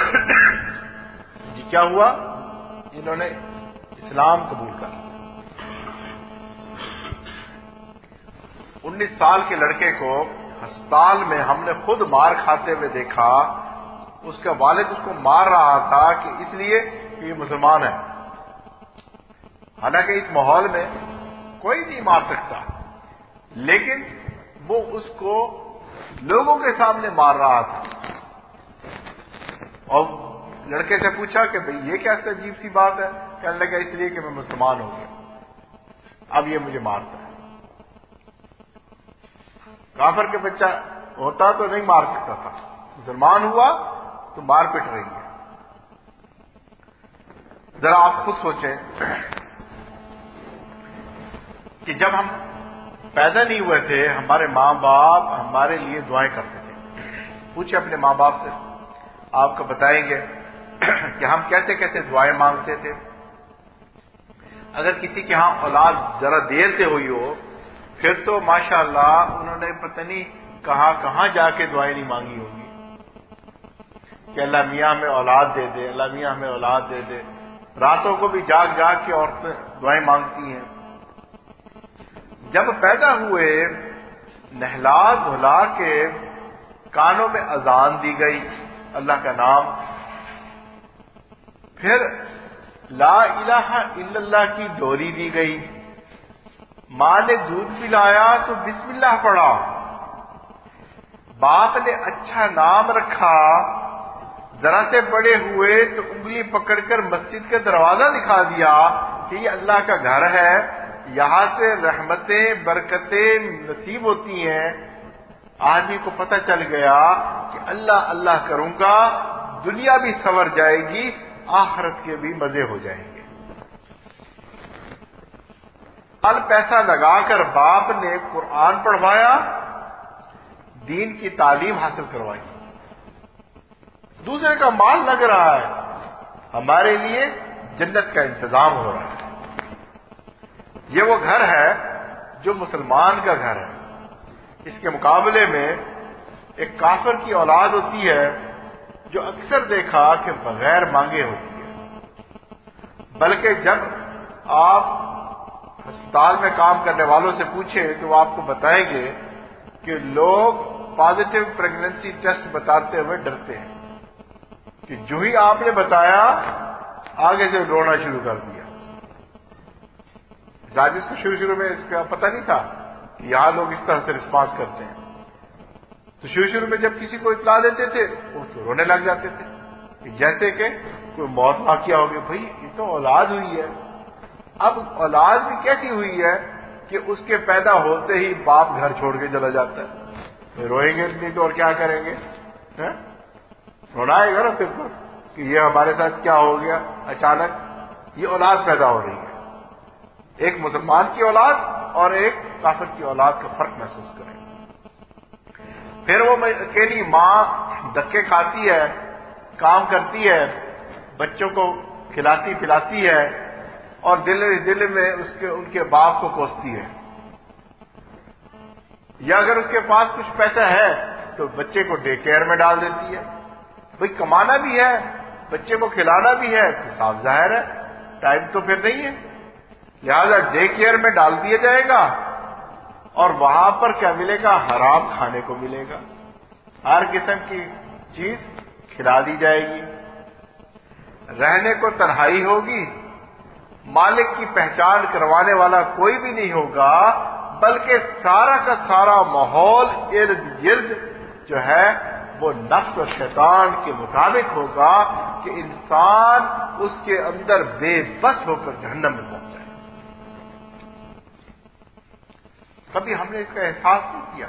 جی کیا ہوا؟ انہوں نے اسلام قبول کر لیا۔ انیس سال کے لڑکے کو ہسپتال میں ہم نے خود مار کھاتے ہوئے دیکھا. اس کا والد اس کو مار رہا تھا کہ اس لیے کہ یہ مسلمان ہے. حالانکہ اس ماحول میں کوئی نہیں مار سکتا، لیکن وہ اس کو لوگوں کے سامنے مار رہا تھا. اور لڑکے سے پوچھا کہ بھئی یہ کیا عجیب سی بات ہے؟ کہنے لگا اس لیے کہ میں مسلمان ہو گیا، اب یہ مجھے مارتا ہے. کافر کے بچہ ہوتا تو نہیں مار سکتا تھا، مسلمان ہوا تو مار پٹ رہی ہے. ذرا آپ خود سوچیں کہ جب ہم پیدا نہیں ہوئے تھے ہمارے ماں باپ ہمارے لیے دعائیں کرتے تھے. پوچھیں اپنے ماں باپ سے، آپ کو بتائیں گے کہ ہم کیسے کیسے دعائیں مانگتے تھے. اگر کسی کے ہاں اولاد ذرا دیر سے ہوئی ہو پھر تو ماشاءاللہ انہوں نے پتہ نہیں کہاں کہاں جا کے دعائیں نہیں مانگی ہوگی کہ اللہ میاں ہمیں اولاد دے دے، اللہ میاں ہمیں اولاد دے دے. راتوں کو بھی جاگ جاگ کے عورتیں دعائیں مانگتی ہیں. جب پیدا ہوئے نہلا دھلا کے کانوں میں اذان دی گئی اللہ کا نام، پھر لا الہ الا اللہ کی ڈوری دی گئی. ماں نے دودھ پلایا تو بسم اللہ پڑھا. باپ نے اچھا نام رکھا. ذرا سے بڑے ہوئے تو انگلی پکڑ کر مسجد کا دروازہ دکھا دیا کہ یہ اللہ کا گھر ہے، یہاں سے رحمتیں برکتیں نصیب ہوتی ہیں. آدمی کو پتہ چل گیا کہ اللہ اللہ کروں گا دنیا بھی سنور جائے گی، آخرت کے بھی مزے ہو جائیں گے. ال پیسہ لگا کر باپ نے قرآن پڑھوایا، دین کی تعلیم حاصل کروائی. دوسرے کا مال لگ رہا ہے، ہمارے لیے جنت کا انتظام ہو رہا ہے. یہ وہ گھر ہے جو مسلمان کا گھر ہے. اس کے مقابلے میں ایک کافر کی اولاد ہوتی ہے جو اکثر دیکھا کہ بغیر مانگے ہوتی ہے. بلکہ جب آپ ہسپتال میں کام کرنے والوں سے پوچھیں تو وہ آپ کو بتائیں گے کہ لوگ پازیٹو پریگننسی ٹیسٹ بتاتے ہوئے ڈرتے ہیں کہ جو ہی آپ نے بتایا آگے سے رونا شروع کر دیا. راجس کو شروع شروع میں اس کا پتہ نہیں تھا کہ یہاں لوگ اس طرح سے رسپانس کرتے ہیں. تو شروع شروع میں جب کسی کو اطلاع دیتے تھے وہ تو رونے لگ جاتے تھے کہ جیسے کہ کوئی موت واقعہ ہو گیا. بھائی یہ تو اولاد ہوئی ہے. اب اولاد بھی کیسی ہوئی ہے کہ اس کے پیدا ہوتے ہی باپ گھر چھوڑ کے چلا جاتا ہے. روئیں گے نہیں تو اور کیا کریں گے؟ رونا آئے گا نا پھر تو کہ یہ ہمارے ساتھ کیا ہو گیا اچانک. یہ اولاد پیدا ہو رہی ہے. ایک مسلمان کی اولاد اور ایک کافر کی اولاد کا فرق محسوس کریں. پھر وہ اکیلی ماں دھکے کھاتی ہے، کام کرتی ہے، بچوں کو کھلاتی پلاتی ہے اور دل دل میں اس کے ان کے باپ کو کوستی ہے. یا اگر اس کے پاس کچھ پیسہ ہے تو بچے کو ڈے کیئر میں ڈال دیتی ہے. بھئی کمانا بھی ہے، بچے کو کھلانا بھی ہے تو صاف ظاہر ہے ٹائم تو پھر نہیں ہے، لہذا ڈے کیئر میں ڈال دیا جائے گا اور وہاں پر کیا ملے گا؟ حرام کھانے کو ملے گا. ہر قسم کی چیز کھلا دی جائے گی. رہنے کو تنہائی ہوگی، مالک کی پہچان کروانے والا کوئی بھی نہیں ہوگا، بلکہ سارا کا سارا ماحول ارد گرد جو ہے وہ نفس اور شیطان کے مطابق ہوگا کہ انسان اس کے اندر بے بس ہو کر جہنم میں پہنچ جائے. کبھی ہم نے اس کا احساس نہیں کیا.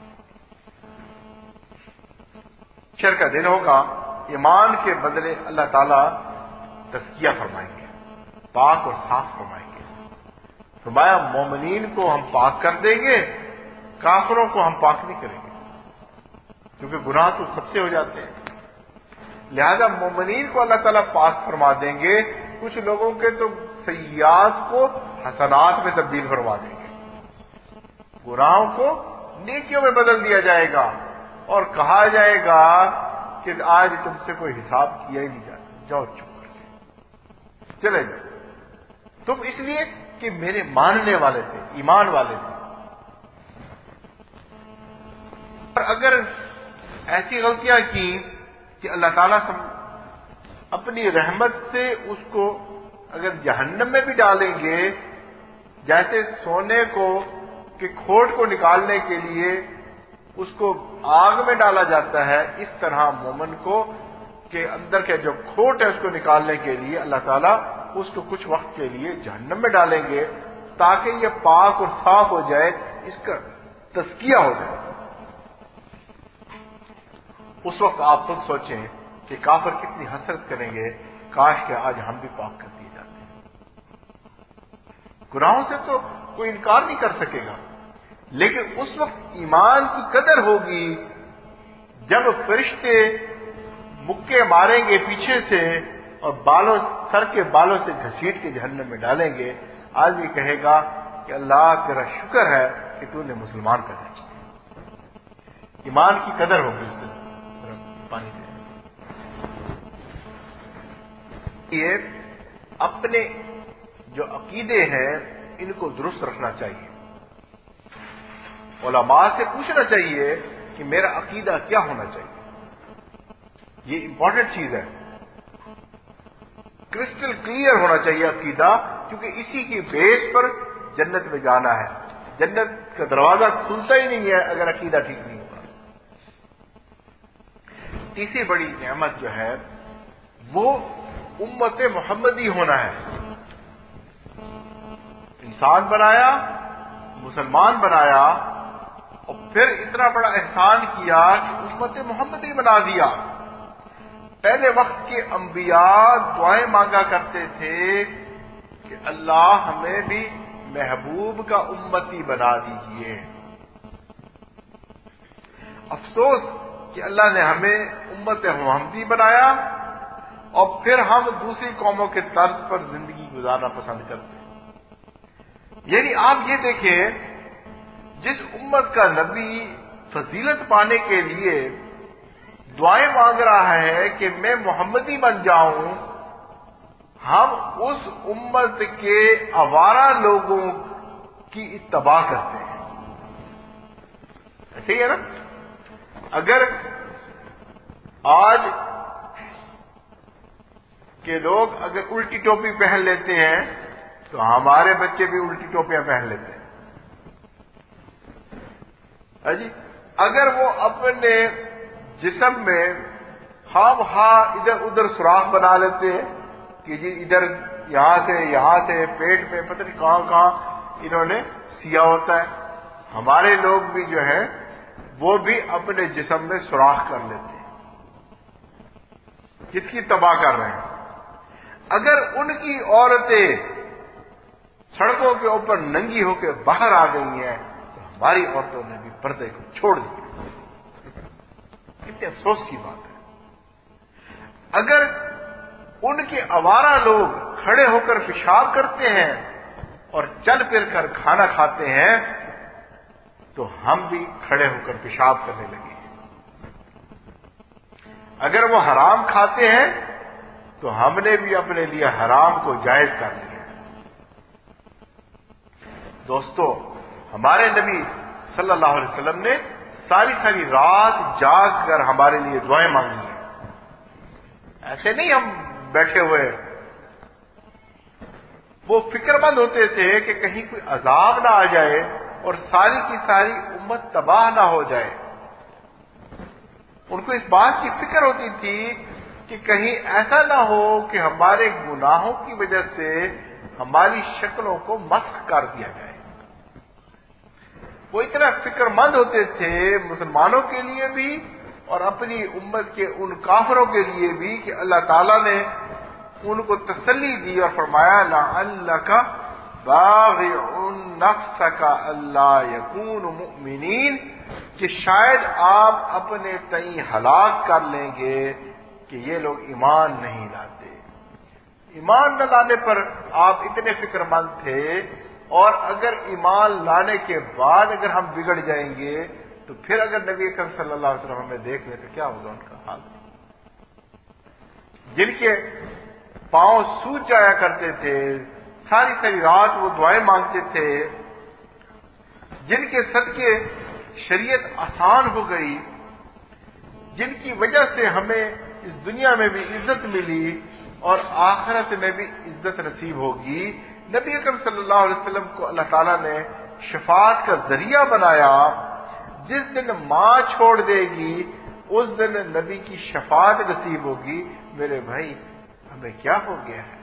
شر کا دن ہوگا، ایمان کے بدلے اللہ تعالیٰ تزکیہ فرمائیں گے، پاک اور صاف فرمائیں گے. فرمایا مومنین کو ہم پاک کر دیں گے، کافروں کو ہم پاک نہیں کریں گے کیونکہ گناہ تو سب سے ہو جاتے ہیں. لہذا مومنین کو اللہ تعالیٰ پاک فرما دیں گے. کچھ لوگوں کے تو سیئات کو حسنات میں تبدیل فرما دیں گے، گناہوں کو نیکیوں میں بدل دیا جائے گا اور کہا جائے گا کہ آج تم سے کوئی حساب کیا ہی نہیں جاتا، جاؤ چپ کر کے چلے جاؤ. تم اس لیے کہ میرے ماننے والے تھے، ایمان والے تھے. اور اگر ایسی غلطیاں کی کہ اللہ تعالیٰ اپنی رحمت سے اس کو اگر جہنم میں بھی ڈالیں گے، جیسے سونے کو کہ کھوٹ کو نکالنے کے لیے اس کو آگ میں ڈالا جاتا ہے، اس طرح مومن کو کہ اندر کے جو کھوٹ ہے اس کو نکالنے کے لیے اللہ تعالیٰ اس کو کچھ وقت کے لیے جہنم میں ڈالیں گے تاکہ یہ پاک اور صاف ہو جائے، اس کا تزکیہ ہو جائے۔ اس وقت آپ خود سوچیں کہ کافر کتنی حسرت کریں گے، کاش کہ آج ہم بھی پاک کر دیے جاتے ہیں۔ گناہوں سے تو کوئی انکار نہیں کر سکے گا، لیکن اس وقت ایمان کی قدر ہوگی جب فرشتے مکے ماریں گے پیچھے سے اور بالوں سر کے بالوں سے گھسیٹ کے جہنم میں ڈالیں گے، آدمی کہے گا کہ اللہ تیرا شکر ہے کہ تو نے مسلمان کر دیا۔ ایمان کی قدر ہوگی اس دن۔ پانی دے یہ اپنے جو عقیدے ہیں ان کو درست رکھنا چاہیے، علماء سے پوچھنا چاہیے کہ میرا عقیدہ کیا ہونا چاہیے۔ یہ امپورٹنٹ چیز ہے، کرسٹل کلیئر ہونا چاہیے عقیدہ، کیونکہ اسی کی بیس پر جنت میں جانا ہے۔ جنت کا دروازہ کھلتا ہی نہیں ہے اگر عقیدہ ٹھیک نہیں ہوگا۔ تیسری بڑی نعمت جو ہے وہ امت محمدی ہونا ہے۔ انسان بنایا، مسلمان بنایا، اور پھر اتنا بڑا احسان کیا کہ امت محمدی بنا دیا۔ پہلے وقت کے انبیاء دعائیں مانگا کرتے تھے کہ اللہ ہمیں بھی محبوب کا امتی بنا دیجئے۔ افسوس کہ اللہ نے ہمیں امت محمدی بنایا اور پھر ہم دوسری قوموں کے طرز پر زندگی گزارنا پسند کرتے ہیں۔ یعنی آپ یہ دیکھیں، جس امت کا نبی فضیلت پانے کے لیے دعائیں مانگ رہا ہے کہ میں محمدی بن جاؤں، ہم اس امت کے آوارہ لوگوں کی اتباع کرتے ہیں۔ ایسے ہی ہے نا؟ اگر آج کے لوگ اگر الٹی ٹوپی پہن لیتے ہیں تو ہمارے بچے بھی الٹی ٹوپیاں پہن لیتے ہیں۔ جی اگر وہ اپنے جسم میں ہاں ہاں ادھر ادھر سوراخ بنا لیتے ہیں کہ جی ادھر یہاں سے یہاں سے پیٹ میں پتہ نہیں کہاں کہاں انہوں نے سیا ہوتا ہے، ہمارے لوگ بھی جو ہیں وہ بھی اپنے جسم میں سوراخ کر لیتے ہیں۔ کس کی تباہ کر رہے ہیں؟ اگر ان کی عورتیں سڑکوں کے اوپر ننگی ہو کے باہر آ گئی ہیں تو ہماری عورتوں نے بھی پردے کو چھوڑ دیا۔ کتنے افسوس کی بات ہے۔ اگر ان کے آوارہ لوگ کھڑے ہو کر پیشاب کرتے ہیں اور چل پھر کر کھانا کھاتے ہیں تو ہم بھی کھڑے ہو کر پیشاب کرنے لگے ہیں۔ اگر وہ حرام کھاتے ہیں تو ہم نے بھی اپنے لیے حرام کو جائز کر لیا۔ دوستو، ہمارے نبی صلی اللہ علیہ وسلم نے ساری ساری رات جاگ کر ہمارے لیے دعائیں مانگی ہیں۔ ایسے نہیں ہم بیٹھے ہوئے، وہ فکر مند ہوتے تھے کہ کہیں کوئی عذاب نہ آ جائے اور ساری کی ساری امت تباہ نہ ہو جائے۔ ان کو اس بات کی فکر ہوتی تھی کہ کہیں ایسا نہ ہو کہ ہمارے گناہوں کی وجہ سے ہماری شکلوں کو مسخ کر دیا جائے۔ وہ اتنا فکر مند ہوتے تھے مسلمانوں کے لیے بھی اور اپنی امت کے ان کافروں کے لیے بھی کہ اللہ تعالیٰ نے ان کو تسلی دی اور فرمایا لعلک باغع نفسک الا یکونوا مؤمنین، کہ شاید آپ اپنے تئیں ہلاک کر لیں گے کہ یہ لوگ ایمان نہیں لاتے۔ ایمان نہ لانے پر آپ اتنے فکر مند تھے، اور اگر ایمان لانے کے بعد اگر ہم بگڑ جائیں گے تو پھر اگر نبی اکرم صلی اللہ علیہ وسلم ہمیں دیکھ لیں تو کیا ہوگا ان کا حال؟ جن کے پاؤں سوج جایا کرتے تھے، ساری ساری رات وہ دعائیں مانگتے تھے، جن کے صدقے شریعت آسان ہو گئی، جن کی وجہ سے ہمیں اس دنیا میں بھی عزت ملی اور آخرت میں بھی عزت نصیب ہوگی۔ نبی اکرم صلی اللہ علیہ وسلم کو اللہ تعالیٰ نے شفاعت کا ذریعہ بنایا۔ جس دن ماں چھوڑ دے گی اس دن نبی کی شفاعت نصیب ہوگی۔ میرے بھائی ہمیں کیا ہو گیا ہے؟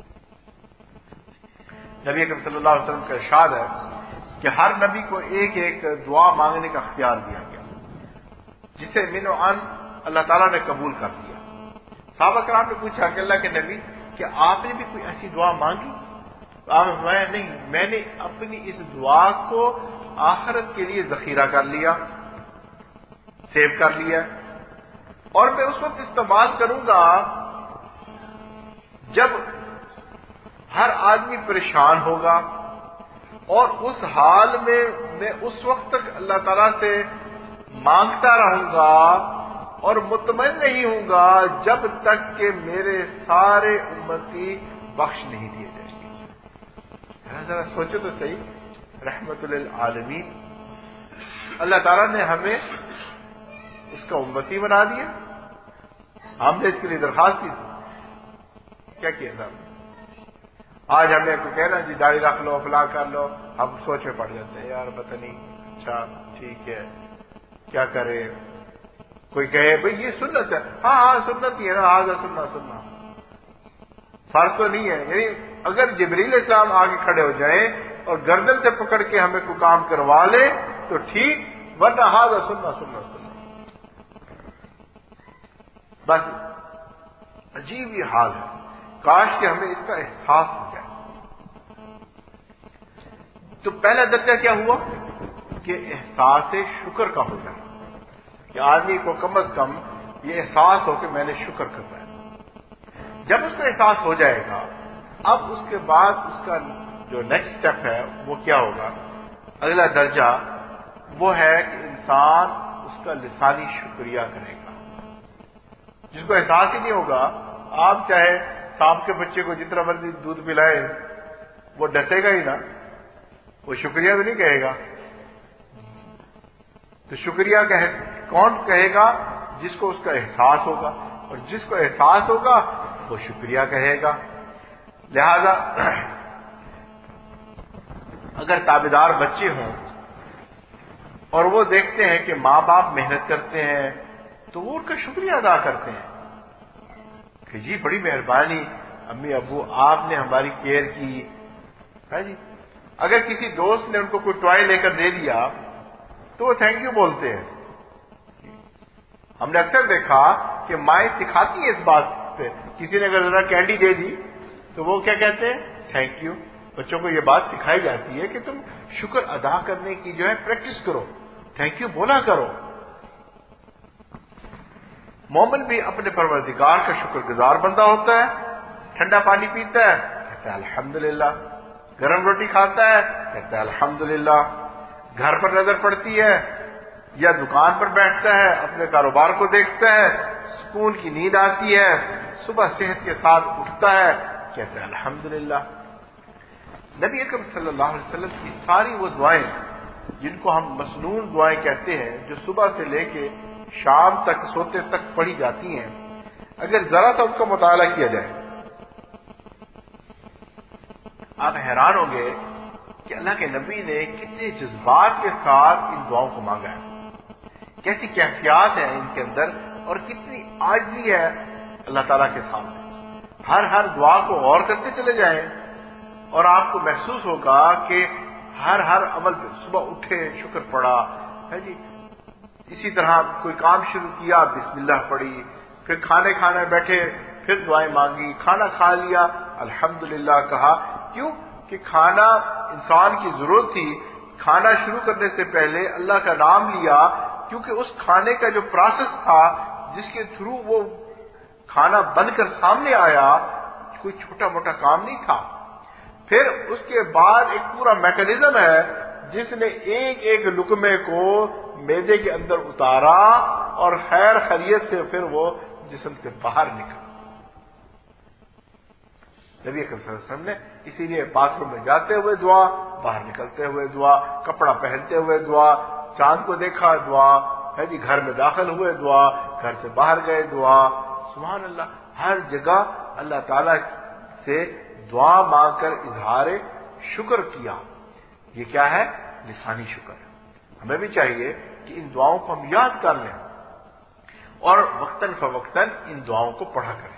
نبی اکرم صلی اللہ علیہ وسلم کا ارشاد ہے کہ ہر نبی کو ایک ایک دعا مانگنے کا اختیار دیا گیا، جسے من و عن اللہ تعالیٰ نے قبول کر لیا۔ صحابہ کرام نے پوچھا کہ اللہ کے نبی کہ آپ نے بھی کوئی ایسی دعا مانگی؟ تو آپ نے فرمایا نہیں، میں نے اپنی اس دعا کو آخرت کے لیے ذخیرہ کر لیا، سیو کر لیا، اور میں اس وقت استعمال کروں گا جب ہر آدمی پریشان ہوگا، اور اس حال میں میں اس وقت تک اللہ تعالیٰ سے مانگتا رہوں گا اور مطمئن نہیں ہوں گا جب تک کہ میرے سارے امتی بخش نہیں دیے جائیں گے۔ ذرا سوچو تو صحیح، رحمت للعالمین اللہ تعالیٰ نے ہمیں اس کا امتی بنا دیا۔ ہم نے اس کے لیے درخواست کی تھی، کیا کیا تھا؟ آج ہمیں کوئی کہنا جی داڑھی رکھ لو، فلاں کر لو، ہم سوچ میں پڑ جاتے ہیں، یار پتہ نہیں، اچھا ٹھیک ہے کیا کرے۔ کوئی کہے بھئی یہ سنت ہے، ہاں ہاں سنت ہی ہے نا، آج سننا سننا فرض تو نہیں ہے۔ یعنی اگر جبریل اسلام آگے کھڑے ہو جائیں اور گردن سے پکڑ کے ہمیں کوئی کام کروا لے تو ٹھیک، ورنہ ہاں سننا سننا سننا۔ بس عجیب یہ حال ہے، کاش کہ ہمیں اس کا احساس ہو جائے۔ تو پہلا درجہ کیا ہوا کہ احساس شکر کا ہو جانا، کہ آدمی کو کم از کم یہ احساس ہو کہ میں نے شکر کرنا ہے۔ جب اس کو احساس ہو جائے گا، اب اس کے بعد اس کا جو نیکسٹ سٹیپ ہے وہ کیا ہوگا؟ اگلا درجہ وہ ہے کہ انسان اس کا لسانی شکریہ کرے گا۔ جس کو احساس ہی نہیں ہوگا، آپ چاہے سانپ کے بچے کو جتنا مرضی دودھ پلائے وہ ڈسے گا ہی نا، وہ شکریہ تو نہیں کہے گا۔ تو شکریہ کہے کون کہے گا؟ جس کو اس کا احساس ہوگا، اور جس کو احساس ہوگا وہ شکریہ کہے گا۔ لہذا اگر تابعدار بچے ہوں اور وہ دیکھتے ہیں کہ ماں باپ محنت کرتے ہیں تو وہ ان کا شکریہ ادا کرتے ہیں کہ جی بڑی مہربانی امی ابو، آپ نے ہماری کیئر کی ہے جی۔ اگر کسی دوست نے ان کو کوئی ٹوائے لے کر دے دیا تو وہ تھینک یو بولتے ہیں۔ ہم نے اکثر دیکھا کہ مائیں سکھاتی ہیں اس بات پہ، کسی نے اگر ذرا کینڈی دے دی تو وہ کیا کہتے ہیں؟ Thank you. بچوں کو یہ بات سکھائی جاتی ہے کہ تم شکر ادا کرنے کی جو ہے پریکٹس کرو، تھینک یو بولا کرو۔ مومن بھی اپنے پروردگار کا شکر گزار بندہ ہوتا ہے۔ ٹھنڈا پانی پیتا ہے کہتا ہے الحمدللہ، گرم روٹی کھاتا ہے کہتا ہے الحمدللہ، گھر پر نظر پڑتی ہے یا دکان پر بیٹھتا ہے، اپنے کاروبار کو دیکھتا ہے، سکون کی نیند آتی ہے، صبح صحت کے ساتھ اٹھتا ہے کہتا ہے الحمدللہ۔ نبی اکرم صلی اللہ علیہ وسلم کی ساری وہ دعائیں جن کو ہم مسنون دعائیں کہتے ہیں، جو صبح سے لے کے شام تک سوتے تک پڑھی جاتی ہیں، اگر ذرا سا اس کا مطالعہ کیا جائے آپ حیران ہوں گے کہ اللہ کے نبی نے کتنے جذبات کے ساتھ ان دعاؤں کو مانگا ہے، کیسی کیفیات ہیں ان کے اندر، اور کتنی عاجزی ہے اللہ تعالیٰ کے سامنے۔ ہر ہر دعا کو غور کرتے چلے جائیں اور آپ کو محسوس ہوگا کہ ہر ہر عمل پہ صبح اٹھے شکر پڑا ہے جی، اسی طرح کوئی کام شروع کیا بسم اللہ پڑھی، پھر کھانے کھانے بیٹھے پھر دعائیں مانگی، کھانا کھا لیا الحمدللہ کہا۔ کیوں کہ کھانا انسان کی ضرورت تھی، کھانا شروع کرنے سے پہلے اللہ کا نام لیا، کیونکہ اس کھانے کا جو پروسیس تھا جس کے تھرو وہ کھانا بن کر سامنے آیا کوئی چھوٹا موٹا کام نہیں تھا۔ پھر اس کے بعد ایک پورا میکانزم ہے جس نے ایک ایک لقمے کو معدے کے اندر اتارا اور خیر خیریت سے پھر وہ جسم سے باہر نکلا۔ نبی اکرم صلی اللہ علیہ وسلم نے اسی لیے باتھ روم میں جاتے ہوئے دعا، باہر نکلتے ہوئے دعا، کپڑا پہنتے ہوئے دعا، چاند کو دیکھا دعا ہے جی، گھر میں داخل ہوئے دعا، گھر سے باہر گئے دعا، سبحان اللہ، ہر جگہ اللہ تعالی سے دعا مانگ کر اظہار شکر کیا. یہ کیا ہے؟ لسانی شکر. ہمیں بھی چاہیے کہ ان دعاؤں کو ہم یاد کر لیں اور وقتاً فوقتاً ان دعاؤں کو پڑھا کریں.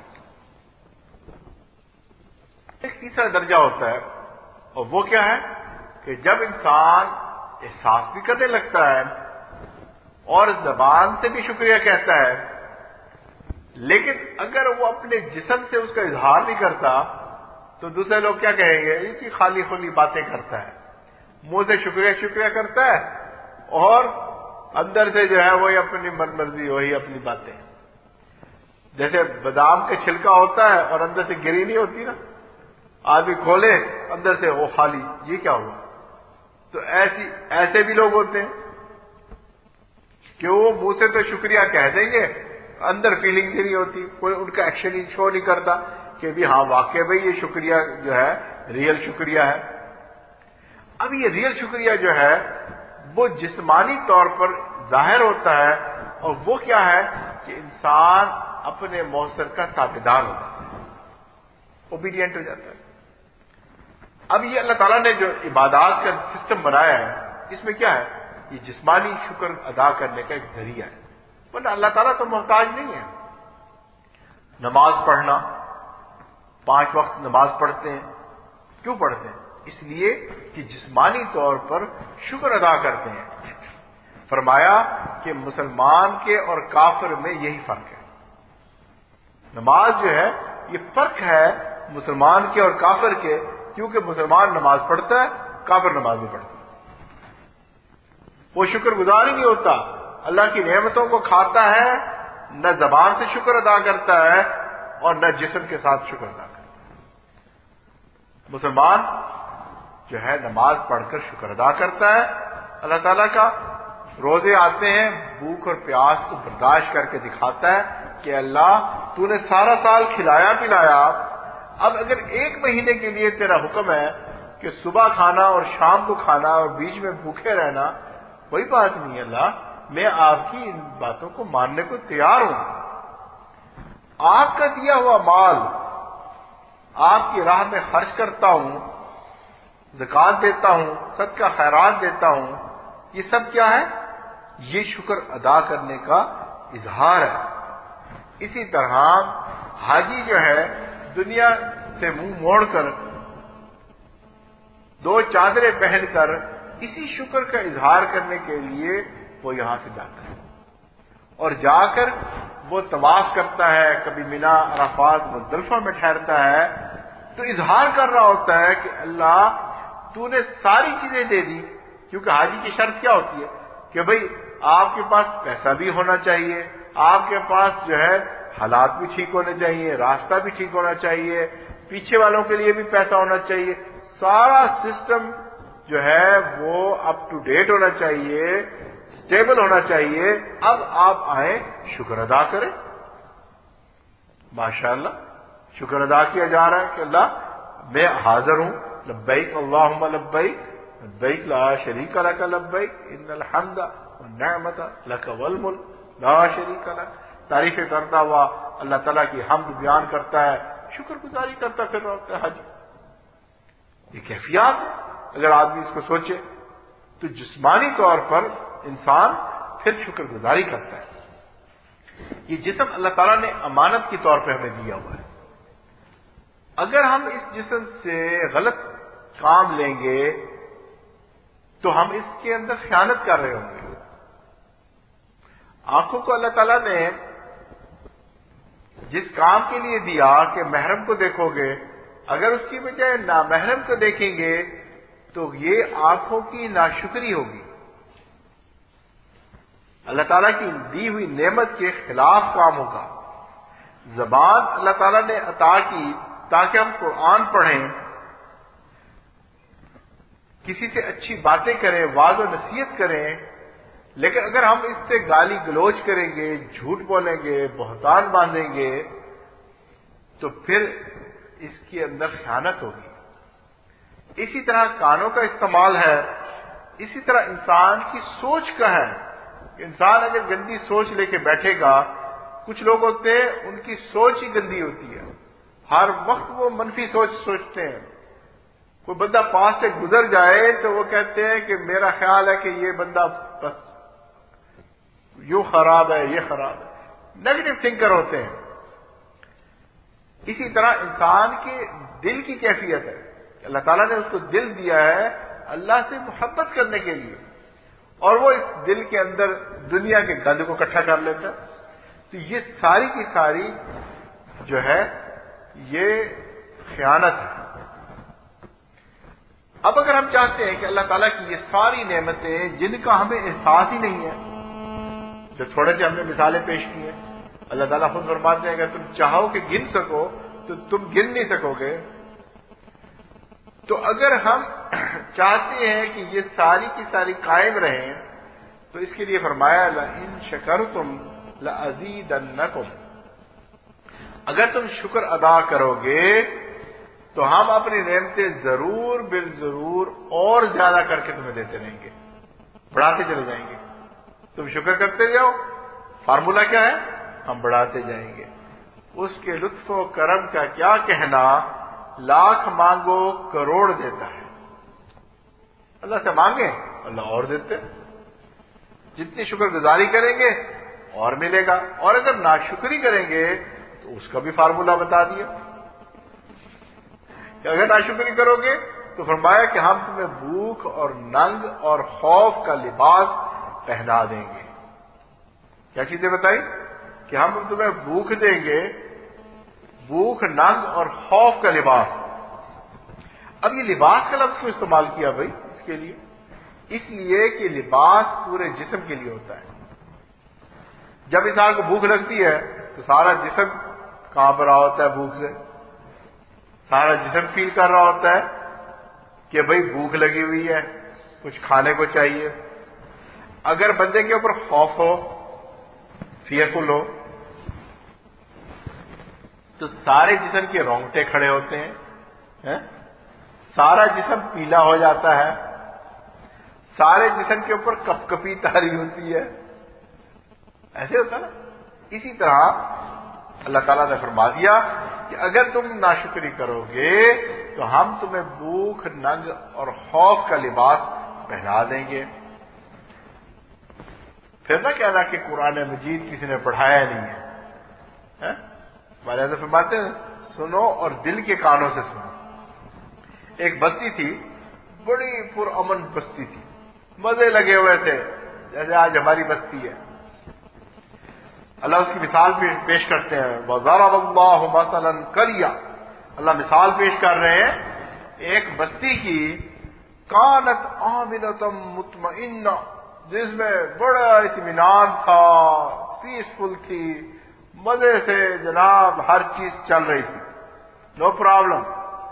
ایک تیسرا درجہ ہوتا ہے، اور وہ کیا ہے کہ جب انسان احساس بھی کرنے لگتا ہے اور زبان سے بھی شکریہ کہتا ہے، لیکن اگر وہ اپنے جسم سے اس کا اظہار نہیں کرتا تو دوسرے لوگ کیا کہیں گے؟ یہ کہ خالی خالی باتیں کرتا ہے، منہ سے شکریہ شکریہ کرتا ہے اور اندر سے جو ہے وہی اپنی من مرضی، وہی اپنی باتیں. جیسے بادام کا چھلکا ہوتا ہے اور اندر سے گری نہیں ہوتی نا، آدمی کھولے اندر سے وہ خالی، یہ کیا ہوا؟ تو ایسی ایسے بھی لوگ ہوتے ہیں کہ وہ منہ سے تو شکریہ کہہ دیں گے، اندر فیلنگ ہی نہیں ہوتی، کوئی ان کا ایکشن ہی شو نہیں کرتا کہ بھی ہاں واقعی بھائی یہ شکریہ جو ہے ریئل شکریہ ہے. اب یہ ریئل شکریہ جو ہے وہ جسمانی طور پر ظاہر ہوتا ہے، اور وہ کیا ہے کہ انسان اپنے موثر کا تابعدار ہوتا ہے، اوبیڈینٹ ہو جاتا ہے. اب یہ اللہ تعالیٰ نے جو عبادات کا سسٹم بنایا ہے، اس میں کیا ہے؟ یہ جسمانی شکر ادا کرنے کا ایک ذریعہ ہے، ورنہ اللہ تعالیٰ تو محتاج نہیں ہے. نماز پڑھنا، پانچ وقت نماز پڑھتے ہیں، کیوں پڑھتے ہیں؟ اس لیے کہ جسمانی طور پر شکر ادا کرتے ہیں. فرمایا کہ مسلمان کے اور کافر میں یہی فرق ہے. نماز جو ہے یہ فرق ہے مسلمان کے اور کافر کے، کیونکہ مسلمان نماز پڑھتا ہے، کافر نماز نہیں پڑھتا. وہ شکر گزار ہی نہیں ہوتا، اللہ کی نعمتوں کو کھاتا ہے، نہ زبان سے شکر ادا کرتا ہے اور نہ جسم کے ساتھ شکر ادا کرتا ہے. مسلمان جو ہے نماز پڑھ کر شکر ادا کرتا ہے اللہ تعالیٰ کا. روزے آتے ہیں، بھوک اور پیاس کو برداشت کر کے دکھاتا ہے کہ اللہ تو نے سارا سال کھلایا پلایا، اب اگر ایک مہینے کے لیے تیرا حکم ہے کہ صبح کھانا اور شام کو کھانا اور بیچ میں بھوکے رہنا، کوئی بات نہیں اللہ، میں آپ کی ان باتوں کو ماننے کو تیار ہوں. آپ کا دیا ہوا مال آپ کی راہ میں خرچ کرتا ہوں، زکات دیتا ہوں، صدقہ خیرات دیتا ہوں، یہ سب کیا ہے؟ یہ شکر ادا کرنے کا اظہار ہے. اسی طرح حاجی جو ہے دنیا سے منہ موڑ کر دو چادریں پہن کر اسی شکر کا اظہار کرنے کے لیے وہ یہاں سے جاتا ہے، اور جا کر وہ طواف کرتا ہے، کبھی مینا عرفات مزدلفہ میں ٹھہرتا ہے، تو اظہار کر رہا ہوتا ہے کہ اللہ تو نے ساری چیزیں دے دی. کیونکہ حاجی کی شرط کیا ہوتی ہے کہ بھئی آپ کے پاس پیسہ بھی ہونا چاہیے، آپ کے پاس جو ہے حالات بھی ٹھیک ہونے چاہیے، راستہ بھی ٹھیک ہونا چاہیے، پیچھے والوں کے لیے بھی پیسہ ہونا چاہیے، سارا سسٹم جو ہے وہ اپ ٹو ڈیٹ ہونا چاہیے، اسٹیبل ہونا چاہیے. اب آپ آئیں شکر ادا کریں. ماشاءاللہ شکر ادا کیا جا رہا ہے کہ اللہ میں حاضر ہوں، لبیک اللہم لبیک لبیک لا شریک لک لبیک ان الحمد والنعمت لک والملک لا شریک لک. تعریفیں کرتا ہوا اللہ تعالیٰ کی حمد بیان کرتا ہے، شکر گزاری کرتا پھر رہتا ہے. حج یہ کیفیات ہے. اگر آدمی اس کو سوچے تو جسمانی طور پر انسان پھر شکر گزاری کرتا ہے. یہ جسم اللہ تعالیٰ نے امانت کے طور پہ ہمیں دیا ہوا ہے. اگر ہم اس جسم سے غلط کام لیں گے تو ہم اس کے اندر خیانت کر رہے ہوں گے. آنکھوں کو اللہ تعالیٰ نے جس کام کے لیے دیا کہ محرم کو دیکھو گے، اگر اس کی بجائے نامحرم کو دیکھیں گے تو یہ آنکھوں کی ناشکری ہوگی، اللہ تعالیٰ کی دی ہوئی نعمت کے خلاف کام ہوگا. زبان اللہ تعالیٰ نے عطا کی تاکہ ہم قرآن پڑھیں، کسی سے اچھی باتیں کریں، واعظ و نصیحت کریں، لیکن اگر ہم اس سے گالی گلوچ کریں گے، جھوٹ بولیں گے، بہتان باندھیں گے تو پھر اس کے اندر خیانت ہوگی. اسی طرح کانوں کا استعمال ہے. اسی طرح انسان کی سوچ کا ہے. انسان اگر گندی سوچ لے کے بیٹھے گا، کچھ لوگ ہوتے ہیں ان کی سوچ ہی گندی ہوتی ہے، ہر وقت وہ منفی سوچ سوچتے ہیں. کوئی بندہ پاس سے گزر جائے تو وہ کہتے ہیں کہ میرا خیال ہے کہ یہ بندہ بس یوں خراب ہے، یہ خراب ہے، نیگیٹو تھنکر ہوتے ہیں. اسی طرح انسان کے دل کی کیفیت ہے. اللہ تعالیٰ نے اس کو دل دیا ہے اللہ سے محبت کرنے کے لیے، اور وہ اس دل کے اندر دنیا کے گند کو اکٹھا کر لیتا ہے. تو یہ ساری کی ساری جو ہے یہ خیانت ہے. اب اگر ہم چاہتے ہیں کہ اللہ تعالیٰ کی یہ ساری نعمتیں جن کا ہمیں احساس ہی نہیں ہے، جو تھوڑے سے ہم نے مثالیں پیش کی ہیں، اللہ تعالیٰ خود فرماتے ہیں اگر تم چاہو کہ گن سکو تو تم گن نہیں سکو گے. تو اگر ہم چاہتے ہیں کہ یہ ساری کی ساری قائم رہیں تو اس کے لیے فرمایا لئن شکرتم لأزیدنکم، اگر تم شکر ادا کرو گے تو ہم اپنی نعمتیں ضرور بالضرور اور زیادہ کر کے تمہیں دیتے رہیں گے، بڑھاتے چلے جائیں گے. تم شکر کرتے جاؤ، فارمولا کیا ہے؟ ہم بڑھاتے جائیں گے. اس کے لطف و کرم کا کیا کہنا، لاکھ مانگو کروڑ دیتا ہے. اللہ سے مانگیں اللہ اور دیتے، جتنی شکر گزاری کریں گے اور ملے گا، اور اگر ناشکری کریں گے تو اس کا بھی فارمولا بتا دیا کہ اگر ناشکری کرو گے تو فرمایا کہ ہم تمہیں بھوک اور ننگ اور خوف کا لباس پہنا دیں گے. کیا چیزیں بتائی؟ کہ ہم تمہیں بھوک دیں گے، بھوک، ننگ اور خوف کا لباس. اب یہ لباس کا لفظ کیوں استعمال کیا بھائی اس کے لیے؟ اس لیے کہ لباس پورے جسم کے لیے ہوتا ہے. جب انسان کو بھوک لگتی ہے تو سارا جسم کانپ رہا ہوتا ہے بھوک سے، سارا جسم فیل کر رہا ہوتا ہے کہ بھائی بھوک لگی ہوئی ہے، کچھ کھانے کو چاہیے. اگر بندے کے اوپر خوف ہو، فیئرفل ہو، تو سارے جسم کے رونگٹے کھڑے ہوتے ہیں، سارا جسم پیلا ہو جاتا ہے، سارے جسم کے اوپر کپ کپی تاری ہوتی ہے. ایسے ہوتا نا. اسی طرح اللہ تعالیٰ نے فرما دیا کہ اگر تم ناشکری کرو گے تو ہم تمہیں بھوک، ننگ اور خوف کا لباس پہنا دیں گے. پھر نہ کہنا کہ قرآن مجید کسی نے پڑھایا نہیں ہے. ہمارے اندر فرماتے ہیں سنو اور دل کے کانوں سے سنو. ایک بستی تھی، بڑی پرامن بستی تھی، مزے لگے ہوئے تھے جیسے آج ہماری بستی ہے. اللہ اس کی مثال پیش کرتے ہیں، وَضَرَبَ اللَّهُ مَثَلًا قَرْيَةً، اللہ مثال پیش کر رہے ہیں ایک بستی کی، کانت آمنۃ مطمئنہ، جس میں بڑا اطمینان تھا، پیسفل تھی، مزے سے جناب ہر چیز چل رہی تھی، نو پرابلم.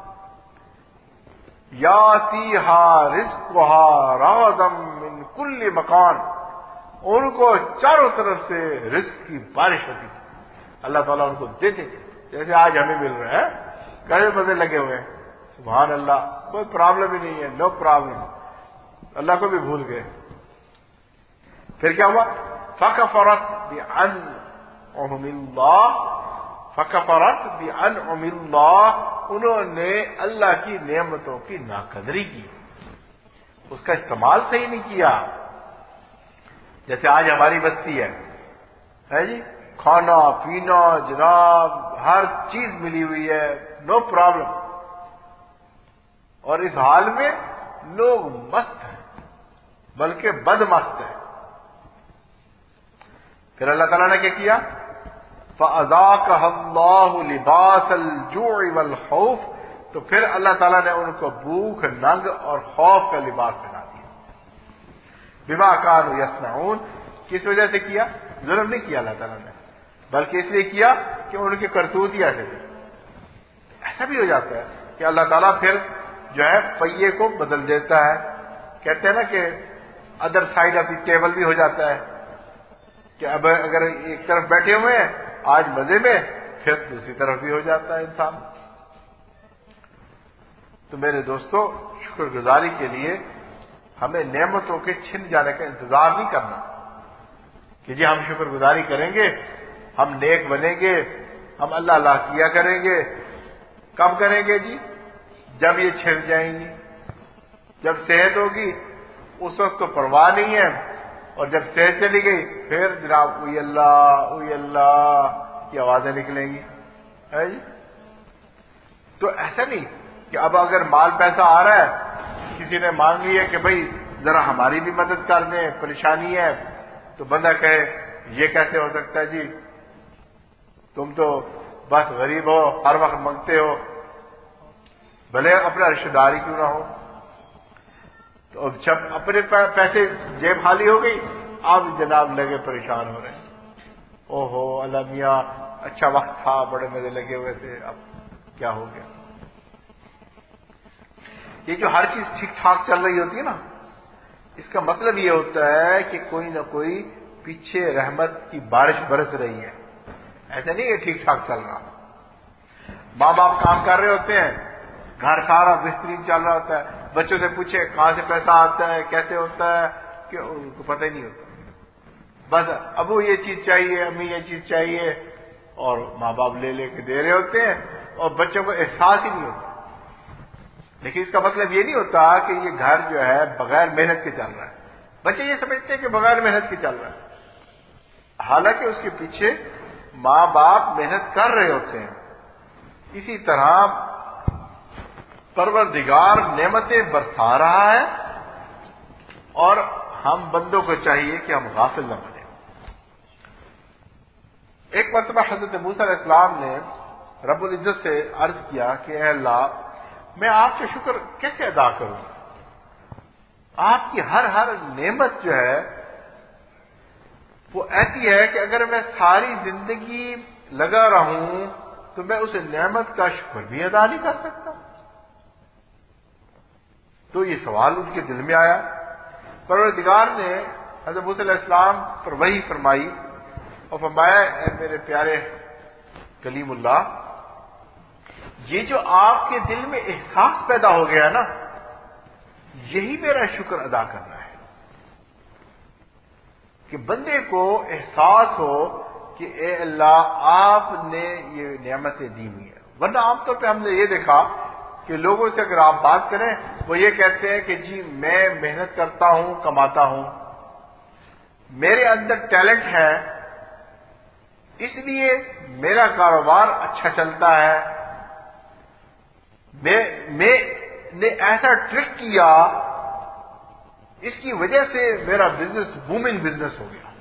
یاتیہا رزقہا رغداً من کل مکان، ان کو چاروں طرف سے رزق کی بارش ہوتی تھی. اللہ تعالیٰ ان کو دیتے تھے جیسے آج ہمیں مل رہا ہے. کیسے مزے لگے ہوئے ہیں، سبحان اللہ، کوئی پرابلم ہی نہیں ہے، نو پرابلم. اللہ کو بھی بھول گئے. پھر کیا ہوا؟ فکفرت بانعم اللہ، فکفرت بانعم اللہ، انہوں نے اللہ کی نعمتوں کی ناقدری کی، اس کا استعمال صحیح نہیں کیا. جیسے آج ہماری بستی ہے ہے جی، کھانا پینا جناب ہر چیز ملی ہوئی ہے، نو پرابلم، اور اس حال میں لوگ مست ہیں بلکہ بد مست ہیں. پھر اللہ تعالیٰ نے کیا کیا؟ فَأَذَاقَهَا اللَّهُ لِبَاسَ الْجُوعِ وَالْخَوْفِ، تو پھر اللہ تعالیٰ نے ان کو بھوک، ننگ اور خوف کا لباس پہنا دیا. بما كانوا يصنعون، کس وجہ سے کیا؟ ظلم نہیں کیا اللہ تعالیٰ نے، بلکہ اس لیے کیا کہ ان کے کرتوت ہی ایسے تھے. ایسا بھی ہو جاتا ہے کہ اللہ تعالیٰ پھر جو ہے پہیے کو بدل دیتا ہے. کہتے ہیں نا کہ other side of the table بھی ہو جاتا ہے کہ اب اگر ایک طرف بیٹھے ہوئے ہیں آج مزے میں، پھر دوسری طرف بھی ہو جاتا ہے انسان. تو میرے دوستو، شکر گزاری کے لیے ہمیں نعمتوں کے چھن جانے کا انتظار نہیں کرنا کہ جی ہم شکر گزاری کریں گے، ہم نیک بنیں گے، ہم اللہ اللہ کیا کریں گے۔ کب کریں گے جی؟ جب یہ چھن جائیں گی، جب صحت ہوگی اس وقت تو پرواہ نہیں ہے، اور جب صحت چلی گئی پھر جناب اوئی اللہ اوئی اللہ کی آوازیں نکلیں گی، ہے جی۔ تو ایسا نہیں کہ اب اگر مال پیسہ آ رہا ہے، کسی نے مانگ لیا کہ بھئی ذرا ہماری بھی مدد کر دیں، پریشانی ہے، تو بندہ کہے یہ کیسے ہو سکتا ہے جی، تم تو بس غریب ہو، ہر وقت مانگتے ہو، بھلے اپنا رشتہ داری کیوں نہ ہو۔ تو جب اپنے پیسے جیب خالی ہو گئی، اب جناب لگے پریشان ہو رہے ہیں، او ہو اللہ میاں اچھا وقت تھا، بڑے مزے لگے ہوئے تھے، اب کیا ہو گیا۔ یہ جو ہر چیز ٹھیک ٹھاک چل رہی ہوتی ہے نا، اس کا مطلب یہ ہوتا ہے کہ کوئی نہ کوئی پیچھے رحمت کی بارش برس رہی ہے، ایسا نہیں کہ ٹھیک ٹھاک چل رہا۔ ماں باپ کام کر رہے ہوتے ہیں، گھر سارا بہترین چل رہا ہوتا ہے، بچوں سے پوچھے کہاں سے پیسہ آتا ہے، کیسے ہوتا ہے، کہ ان کو پتہ ہی نہیں ہوتا، بس ابو یہ چیز چاہیے، امی یہ چیز چاہیے، اور ماں باپ لے لے کے دے رہے ہوتے ہیں، اور بچوں کو احساس ہی نہیں ہوتا۔ لیکن اس کا مطلب یہ نہیں ہوتا کہ یہ گھر جو ہے بغیر محنت کے چل رہا ہے۔ بچے یہ سمجھتے ہیں کہ بغیر محنت کے چل رہا ہے، حالانکہ اس کے پیچھے ماں باپ محنت کر رہے ہوتے ہیں۔ اسی طرح پروردگار نعمتیں برسا رہا ہے، اور ہم بندوں کو چاہیے کہ ہم غافل نہ بنیں۔ ایک مرتبہ حضرت موسیٰ علیہ السلام نے رب العزت سے عرض کیا کہ اے اللہ، میں آپ کا شکر کیسے ادا کروں؟ آپ کی ہر ہر نعمت جو ہے وہ ایسی ہے کہ اگر میں ساری زندگی لگا رہوں تو میں اس نعمت کا شکر بھی ادا نہیں کر سکتا۔ تو یہ سوال ان کے دل میں آیا۔ پروردگار نے حضرت موسیٰ علیہ السلام پر وحی فرمائی اور فرمایا اے میرے پیارے کلیم اللہ، یہ جو آپ کے دل میں احساس پیدا ہو گیا نا، یہی میرا شکر ادا کرنا ہے، کہ بندے کو احساس ہو کہ اے اللہ آپ نے یہ نعمتیں دی ہوئی ہیں۔ ورنہ عام طور پہ ہم نے یہ دیکھا کہ لوگوں سے اگر آپ بات کریں وہ یہ کہتے ہیں کہ جی میں محنت کرتا ہوں، کماتا ہوں، میرے اندر ٹیلنٹ ہے، اس لیے میرا کاروبار اچھا چلتا ہے، میں میں نے ایسا ٹرک کیا، اس کی وجہ سے میرا بزنس بومنگ بزنس ہو گیا۔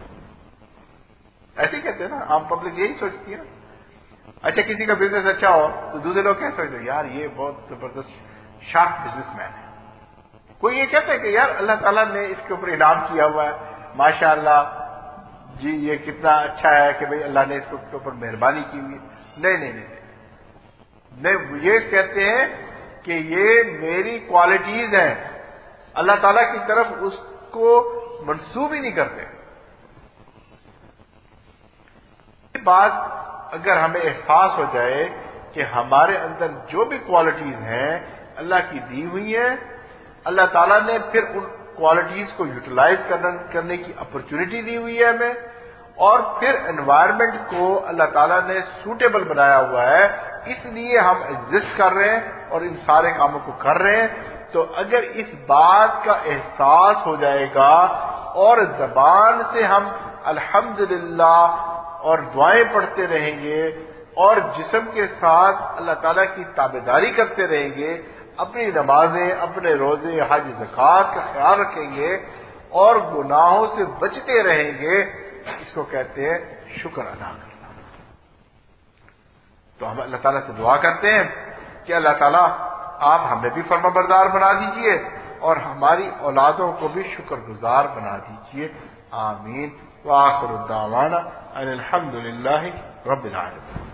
ایسے ہی کہتے ہیں نا، عام پبلک یہی سوچتی ہے۔ اچھا کسی کا بزنس اچھا ہو تو دوسرے لوگ کیا سوچتے ہیں، یار یہ بہت زبردست شارپ بزنس مین ہے۔ کوئی یہ کہتا ہے کہ یار اللہ تعالیٰ نے اس کے اوپر انعام کیا ہوا ہے، ماشاء اللہ جی یہ کتنا اچھا ہے کہ بھئی اللہ نے اس کے اوپر مہربانی کی ہوئی ہے۔ نہیں نہیں نہیں نہیں، یہ کہتے ہیں کہ یہ میری کوالٹیز ہیں، اللہ تعالیٰ کی طرف اس کو منسوب ہی نہیں کرتے۔ یہ بات اگر ہمیں احساس ہو جائے کہ ہمارے اندر جو بھی کوالٹیز ہیں اللہ کی دی ہوئی ہیں، اللہ تعالیٰ نے پھر ان کوالٹیز کو یوٹیلائز کرنے کی اپرچونٹی دی ہوئی ہے ہمیں، اور پھر انوائرمنٹ کو اللہ تعالیٰ نے سوٹیبل بنایا ہوا ہے، اس لیے ہم ایگزسٹ کر رہے ہیں اور ان سارے کاموں کو کر رہے ہیں۔ تو اگر اس بات کا احساس ہو جائے گا اور زبان سے ہم الحمدللہ اور دعائیں پڑھتے رہیں گے اور جسم کے ساتھ اللہ تعالیٰ کی تابعداری کرتے رہیں گے، اپنی نمازیں، اپنے روزے، حج، زکوٰۃ کا خیال رکھیں گے اور گناہوں سے بچتے رہیں گے، اس کو کہتے ہیں شکر ادا کرنا۔ تو ہم اللہ تعالیٰ سے دعا کرتے ہیں کہ اللہ تعالیٰ آپ ہمیں بھی فرما بردار بنا دیجئے اور ہماری اولادوں کو بھی شکر گزار بنا دیجئے، آمین۔ وآخر الدعوانا ان الحمد للہ رب العالمین۔